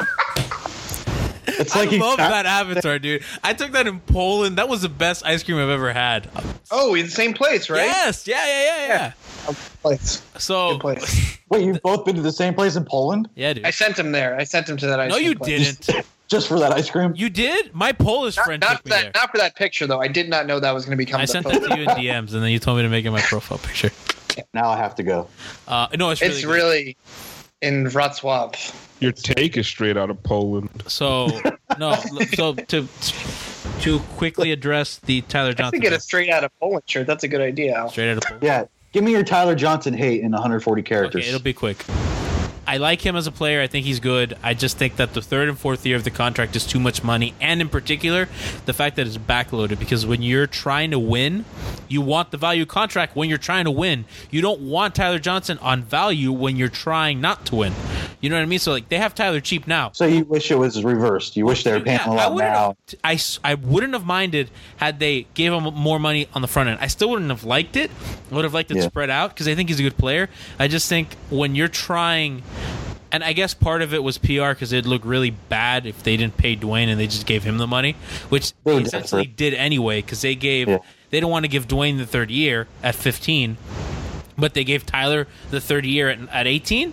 It's like I love that avatar, dude. I took that in Poland. That was the best ice cream I've ever had. Oh, in the same place, right? Yes. Yeah, yeah, yeah, yeah. yeah. Place. So, Good place. Wait, you've both been to the same place in Poland? Yeah, dude. I sent him there. I sent him to that ice no, cream you place. didn't. Just for that ice cream? You did? My Polish not, friend not took for me that, there. Not for that picture, though. I did not know that was going to become I the sent photo. that to you in D Ms, and then you told me to make it my profile picture. Now I have to go. Uh, no, it's really It's good. really in Wrocław. Your take is straight out of Poland. So, no, so to to quickly address the Tyler Johnson. I could get a straight out of Poland shirt. That's a good idea, Al. Straight out of Poland. Yeah. Give me your Tyler Johnson hate in one hundred forty characters. Okay, it'll be quick. I like him as a player. I think he's good. I just think that the third and fourth year of the contract is too much money, and in particular, the fact that it's backloaded. Because when you're trying to win, you want the value contract when you're trying to win. You don't want Tyler Johnson on value when you're trying not to win. You know what I mean? So like they have Tyler cheap now. So you wish it was reversed. You wish they were paying Yeah, him a lot now. I, I wouldn't have minded had they gave him more money on the front end. I still wouldn't have liked it. I would have liked it Yeah. spread out because I think he's a good player. I just think when you're trying, and I guess part of it was P R because it'd look really bad if they didn't pay Dwayne and they just gave him the money, which They they were essentially desperate. did anyway because they gave Yeah. they didn't want to give Dwayne the third year at fifteen, but they gave Tyler the third year at, at eighteen.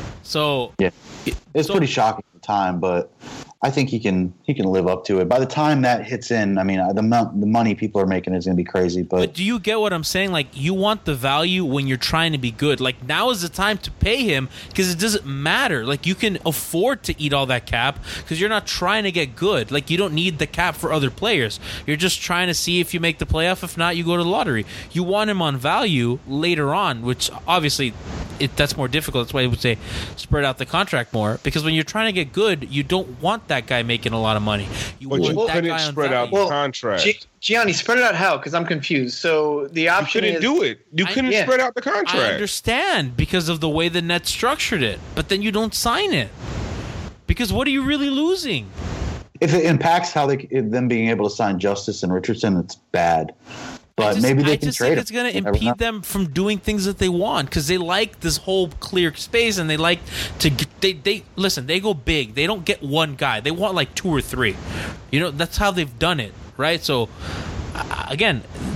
So Yeah. It's so- pretty shocking at the time, but I think he can he can live up to it. By the time that hits in, I mean, the amount the money people are making is going to be crazy. But, But do you get what I'm saying? Like, you want the value when you're trying to be good. Like, now is the time to pay him because it doesn't matter. Like, you can afford to eat all that cap because you're not trying to get good. Like, you don't need the cap for other players. You're just trying to see if you make the playoff. If not, you go to the lottery. You want him on value later on, which obviously it, that's more difficult. That's why I would say spread out the contract more because when you're trying to get good, you don't want that guy making a lot of money. You But want you that couldn't guy on spread out value. the contract. G- Gianni, spread it out how? Because I'm confused. So the You option couldn't is do it. You I- couldn't yeah. spread out the I contract. understand because of the way the Nets structured it, but then you don't sign it because what are you really losing? if it impacts how they them being able to sign Justice and Richardson, it's bad. But I just, maybe they I can just trade think him. it's going to You never know. impede them from doing things that they want because they like this whole clear space and they like to get, they they listen. They go big. They don't get one guy. They want like two or three. You know, that's how they've done it, right? So uh, again,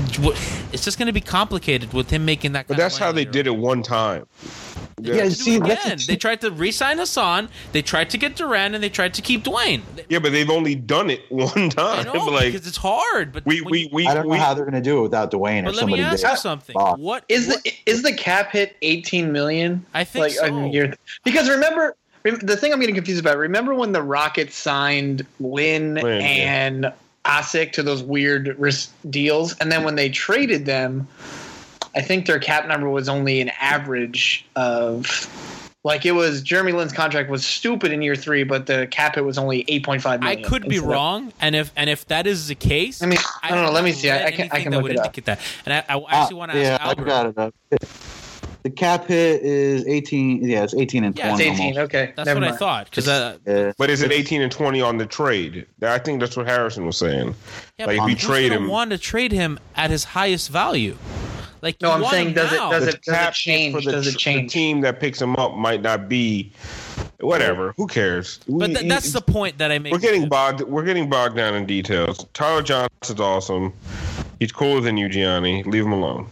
it's just going to be complicated with him making that. But kind that's of how they later. did it one time. Yeah, Yeah, see, Again, that's they tried to re-sign Hassan, they tried to get Durant, and they tried to keep Dwayne. yeah, but they've only done it one I time. know, like because it's hard. But we, when we, you- we, I don't know we, how they're going to do it without Dwayne or but let somebody. me ask there. you something. Fuck. What Is what, the is the cap hit eighteen million? I think like so. a year? Because remember, rem- the thing I'm getting confused about. Remember when the Rockets signed Lynn, Lynn, yeah. and Asik to those weird ris- deals, and then when they traded them, I think their cap number was only an average of. Like it was Jeremy Lin's contract was stupid in year three, but the cap hit was only eight point five I million. could be wrong, and if and if that is the case, I mean, I don't know. Let me haven't see. I- read I can- I anything can that look would it up. indicate that. And I, I Ah, actually want to ask yeah, Albert. I got it up. The cap hit is eighteen. Yeah, it's eighteen and Yeah, It's twenty. eighteen. almost. Okay, That's never what I mind. thought. Because uh, Yeah. but is it eighteen and twenty on the trade? I think that's what Harrison was saying. yeah, Like, but if you who's trade gonna him- want to trade him at his highest value? Like No, you I'm want saying him does it- now. does The it- does cap change? for the, Does it tr- change? The team that picks him up might not be whatever. Who cares? But We- th- that's the point that I make. We're getting bogged. We're getting bogged down in details. Tyler Johnson's awesome. He's cooler than you, Gianni. Leave him alone.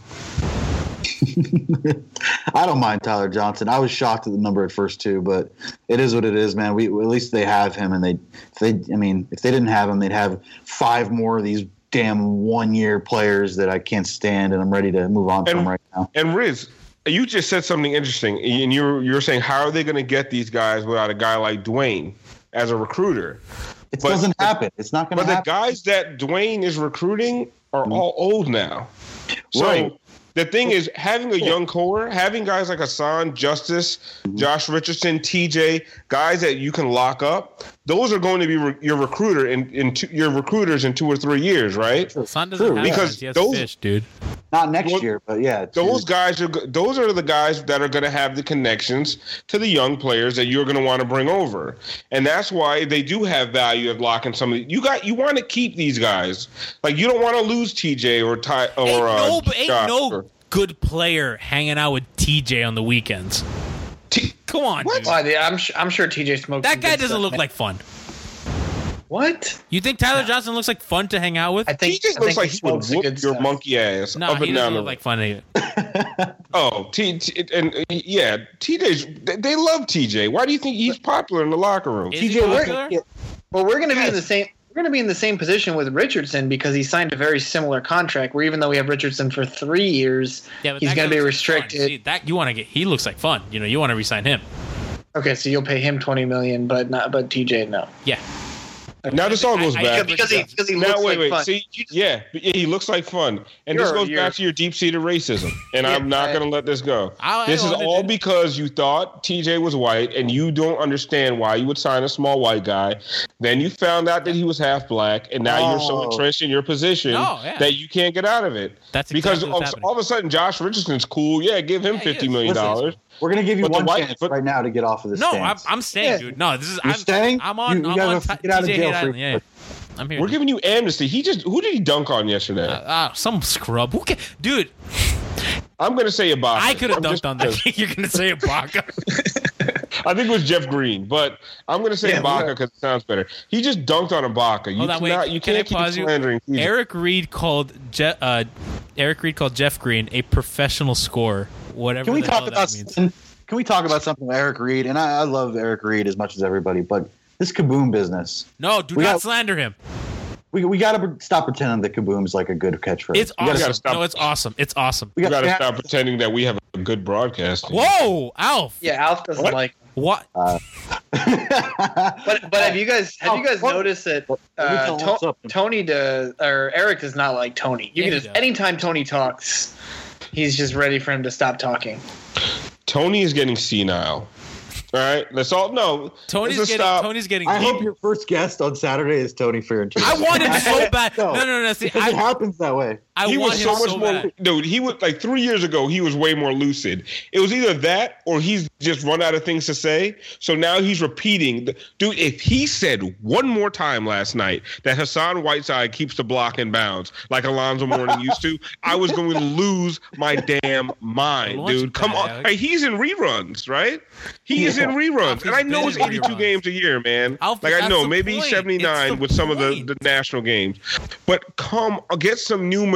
I don't mind Tyler Johnson. I was shocked at the number at first too, but it is what it is, man. We at least they have him, and they, if they, I mean, if they didn't have him, they'd have five more of these damn one-year players that I can't stand, and I'm ready to move on from And- right now. And Riz, you just said something interesting, and you're you're saying how are they going to get these guys without a guy like Dwayne as a recruiter? It but- doesn't happen. It's not going But to the happen. guys that Dwayne is recruiting are all old now. So Right. the thing is, having a young core, having guys like Hassan, Justice, Josh Richardson, T J, guys that you can lock up, those are going to be re- your recruiter in, in two, your recruiters in two or three years, right? Son doesn't True, have because guys, he has those- fish, dude. Not next Well, year, but yeah. it's- Those guys are go- those are the guys that are going to have the connections to the young players that you're going to want to bring over, and that's why they do have value of locking some of the, you got. You want to keep these guys, like you don't want to lose T J or Ty or Ain't uh, no, ain't Josh no or- good player hanging out with T J on the weekends. T- Come on, dude. Well, yeah, I'm, I'm sure T J smoked. That some guy good doesn't stuff, look man. like fun. What? You think Tyler Johnson looks like fun to hang out with? I think He just I looks think like he would smokes the whoop good your stuff. monkey ass no, up he and doesn't down look the. like fun either. Oh, T, T and uh, yeah, T J's they, they love T J. Why do you think he's popular in the locker room? Is T he J, we're, popular? yeah. Well, we're going to be in Yes. the same. We're going to be in the same position with Richardson because he signed a very similar contract. Where even though we have Richardson for three years, Yeah, but he's that going guy to be looks like fun. restricted. See, that you want to get? He looks like fun. You know, you want to resign him. Okay, so you'll pay him twenty million, but not but T J no. Yeah. Now this all goes I- I- back. Because he because he Now looks wait, like wait. fun. See, yeah, but yeah, he looks like fun, and this You're- goes you're- back to your deep-seated racism. And Yeah, I'm not I- going to let this go. I- I this is own it, all dude. because you thought T J was white, and you don't understand why you would sign a small white guy. Then you found out that he was half black, and now you're so Oh. entrenched in your position No, yeah. that you can't get out of it. That's because exactly what's all, happening. all of a sudden Josh Richardson's cool. Yeah, give him Yeah, he fifty is. million dollars. We're going to give you But the one white- chance but- right now to get off of this No, I'm, stance. I'm staying, Yeah. dude. No, this is. You're I'm, staying? I'm on. You- you I'm gotta on. T- get out of T J jail Hate free Island. Yeah, yeah. I'm here. We're dude. giving you amnesty. He just who did he dunk on yesterday? Uh, uh, some scrub. Who can, dude? I'm going to say Ibaka. I could have I'm dunked just on because- that. You're gonna say Ibaka? I think it was Jeff Green, but I'm going to say Yeah, Ibaka we are. because it sounds better. He just dunked on Ibaka. You Hold on, cannot, wait. you Can I can't keep pause you? slandering. T J. Eric Reed called Je- uh, Eric Reed called Jeff Green a professional scorer. Whatever. Can we the talk hell about that means. something? Can we talk about something with Eric Reed? And I, I love Eric Reed as much as everybody, but this Kaboom business, No, do We not got- slander him. we we got to stop pretending that Kaboom is like a good catchphrase. It's We gotta- awesome. stop. No, it's awesome. It's awesome. We You got to yeah. stop pretending that we have a good broadcast. team. Whoa, Alf. Yeah, Alf doesn't What? like. What? But but have you guys have you guys Oh, what- noticed that Let me uh, tell To- what's up. Tony does or Eric does not like Tony? You Yeah, can he just does. anytime Tony talks, he's just ready for him to stop talking. Tony is getting senile. All right, let's all know. Tony's let's just getting. stop. Tony's getting. I deep. hope your first guest on Saturday is Tony Fiorentino. I want him so bad. No, No, no, no. no see, because it I, happens that way. I he want was him so much so more, bad. dude. He was like three years ago. He was way more lucid. It was either that or he's just run out of things to say. So now he's repeating. The, dude, if he said one more time last night that Hassan Whiteside keeps the block in bounds like Alonzo Mourning used to, I was going to lose my damn mind, Launch dude. Come on, bag. hey, he's in reruns, right? He is in reruns, He's and I know been it's in eighty-two reruns. games a year, man. Alf, Like I that's know the maybe point. seventy-nine It's the with some of the, point. the national games, but come get some new ma-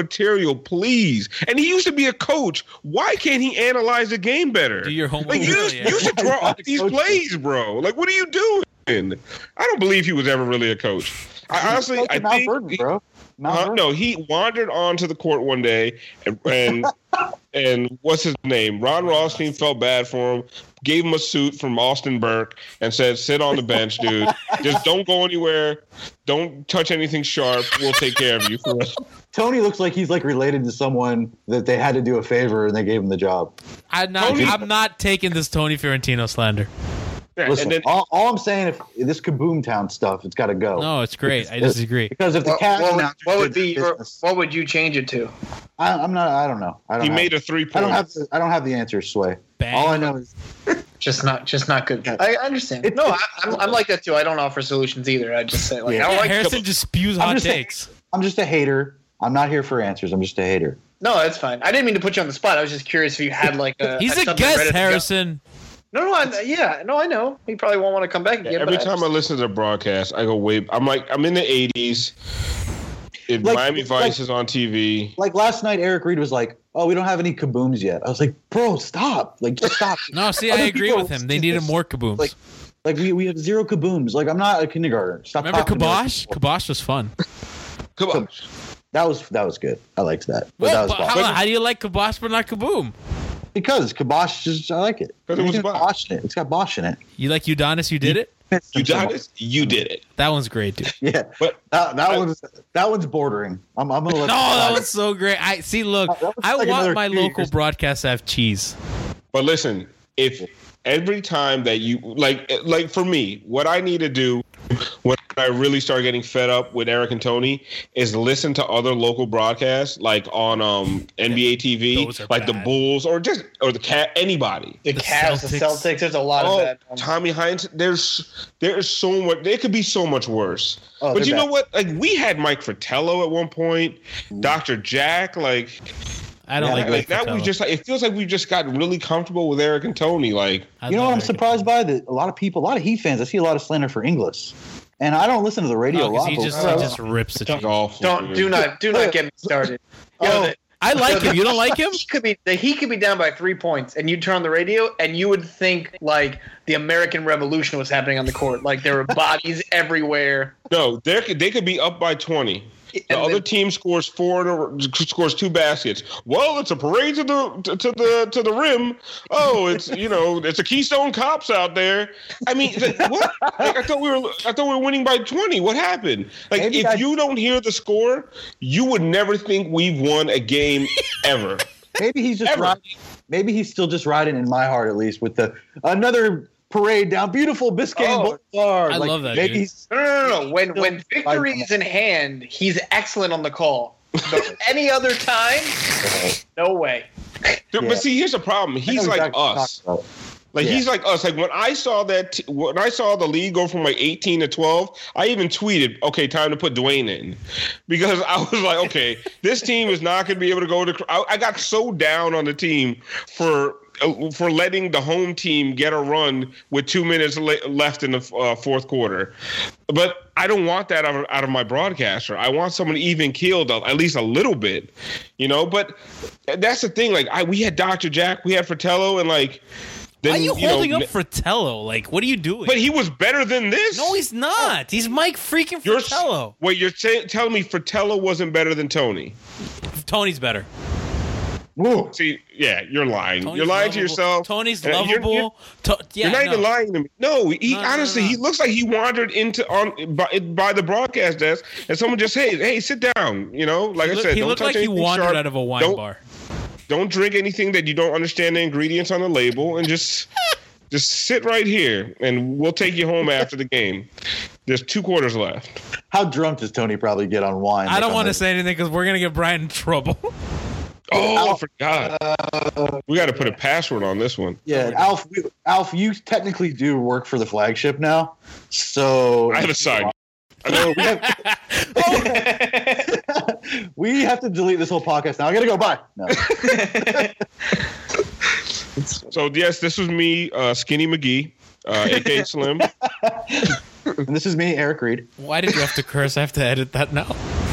material, please. And he used to be a coach. Why can't he analyze the game better? Do your homework. Like, you, you should draw up these plays, bro. Like, what are you doing? I don't believe he was ever really a coach. I honestly, I Mount think, Vernon, bro. Uh, no, he wandered onto the court one day, and and, and what's his name? Ron Rothstein felt bad for him, gave him a suit from Austin Burke, and said, "Sit on the bench, dude. Just don't go anywhere. Don't touch anything sharp. We'll take care of you." For us. Tony looks like he's like related to someone that they had to do a favor and they gave him the job. I'm not. Tony- I'm not taking this Tony Fiorentino slander. Yeah, Listen, and then, all, all I'm saying, if this Kaboom Town stuff, it's got to go. No, it's great. I disagree. Because if the What, Cavs what, would, announcers what would did be this your, business- what would you change it to? I, I'm not. I don't know. I don't. he have, made a three I point. don't have. The, I don't have the answer, Sway. Bang. All I know is Just not, just not good. I understand. It's- no, I, I'm, I'm like that too. I don't offer solutions either. I just say like Yeah. I don't Yeah, like. Harrison just spews I'm hot just saying- takes. I'm just a hater. I'm not here for answers. I'm just a hater. No, that's fine. I didn't mean to put you on the spot. I was just curious if you had like a. He's a something ready guest, to go. Harrison. No, no, I, yeah, no, I know. He probably won't want to come back again. Every but time I listen to the broadcast, I go, "Wait!" I'm like, I'm in the eighties. If Like- Miami Vice like- is on T V. Like last night, Eric Reed was like, "Oh, we don't have any kabooms yet." I was like, "Bro, stop! Like, just stop." No, see, Other I agree people- with him. They needed more kabooms. Like, like we, we have zero kabooms. Like, I'm not a kindergartner. Stop. Remember talking to me like Kabosh? people. Kabosh was fun. Come on. That was that was good. I liked that. But Well, that was but fun. how, how do you like Kabosh but not Kaboom? Because Kabosh just I like it. 'Cause it was It's got Bosh. Bosh in it. It's got Bosh in it. You like Udonis? You did it. You did it. You did it. That one's great, dude. Yeah, But that, that I- one's that one's bordering. I'm, I'm gonna let. No, that was so great. I see. Look, That was I like want another my two local years. broadcast to have cheese. But listen, if every time that you like, like for me, what I need to do when I really start getting fed up with Eric and Tony is listen to other local broadcasts, like on um, N B A T V, Those are like the bad. Bulls or just or the Cat, anybody. the The Cavs, the Celtics. Celtics. There's a lot of Oh, that. Tommy Hines, there's there's so much. There could be so much worse. Oh, but they're you know bad. what? Like we had Mike Fratello at one point, Doctor Jack, like. I don't Yeah, like, Like Mike that, we Fratello. just like it feels like we've just gotten really comfortable with Eric and Tony. Like, I You know love what I'm Eric surprised by? That a lot of people, a lot of Heat fans, I see a lot of slander for Inglis, and I don't listen to the radio Oh, a 'cause lot. he but- just he just rips the cheese. golf. Don't do not do not get me started. Yo, Oh, the, I like him. You don't like him? he could be the he could be down by three points, and you turn on the radio, and you would think like the American Revolution was happening on the court. Like there were bodies everywhere. No, they could they could be up by twenty. The And other then- team scores four in a, scores two baskets. Well, it's a parade to the to, to the to the rim. Oh, it's you know it's a Keystone Cops out there. I mean, like, what? Like, I thought we were I thought we were winning by twenty. What happened? Like Maybe if I- you don't hear the score, you would never think we've won a game ever. Maybe he's just Ever. riding. Maybe he's still just riding in my heart, at least, with the another parade down beautiful Biscayne Oh, Boulevard. I Like, love that, Maybe dude. he's No, no, no, no. When Still when victory fighting. is in hand, he's excellent on the call. But any other time, no way. Dude, Yeah. But see, here's the problem. I know He's like exactly what you're us. talking about. Like Yeah. he's like us. Like when I saw that, t- when I saw the league go from like eighteen to twelve, I even tweeted, "Okay, time to put Dwayne in," because I was like, "Okay, this team is not going to be able to go to." I, I got so down on the team for uh, for letting the home team get a run with two minutes le- left in the uh, fourth quarter, but I don't want that out of, out of my broadcaster. I want someone even keeled at least a little bit, you know. But that's the thing. Like I, we had Doctor Jack, we had Fratello, and like. Then, Why are you you holding know, up Fratello? Like, what are you doing? But he was better than this. no, he's not. He's Mike freaking You're, Fratello. Wait, you're say, telling me Fratello wasn't better than Tony? Tony's better. Woo. See, yeah, you're lying. Tony's you're lying to lovable. yourself. Tony's Uh, you're- lovable. You're, To- yeah, you're not no. even lying to me. No, he No, no, honestly, no, no. he looks like he wandered into on by, by the broadcast desk, and someone just hey, hey, sit down. You know, like He I look- said, he don't looked touch like he anything wandered sharp. out of a wine Don't- bar. Don't drink anything that you don't understand the ingredients on the label, and just just sit right here, and we'll take you home after the game. There's two quarters left. How drunk does Tony probably get on wine? I Like don't on want to the- say anything because we're gonna get Brian in trouble. Oh, I forgot. We got to put a password on this one. Yeah, Alf. We, Alf, you technically do work for the flagship now, so I have a side. so we, have, we have to delete this whole podcast now. I gotta go. Bye. No. So yes, this was me, uh, Skinny McGee, uh, aka Slim. And this is me, Eric Reed. Why did you have to curse? I have to edit that now.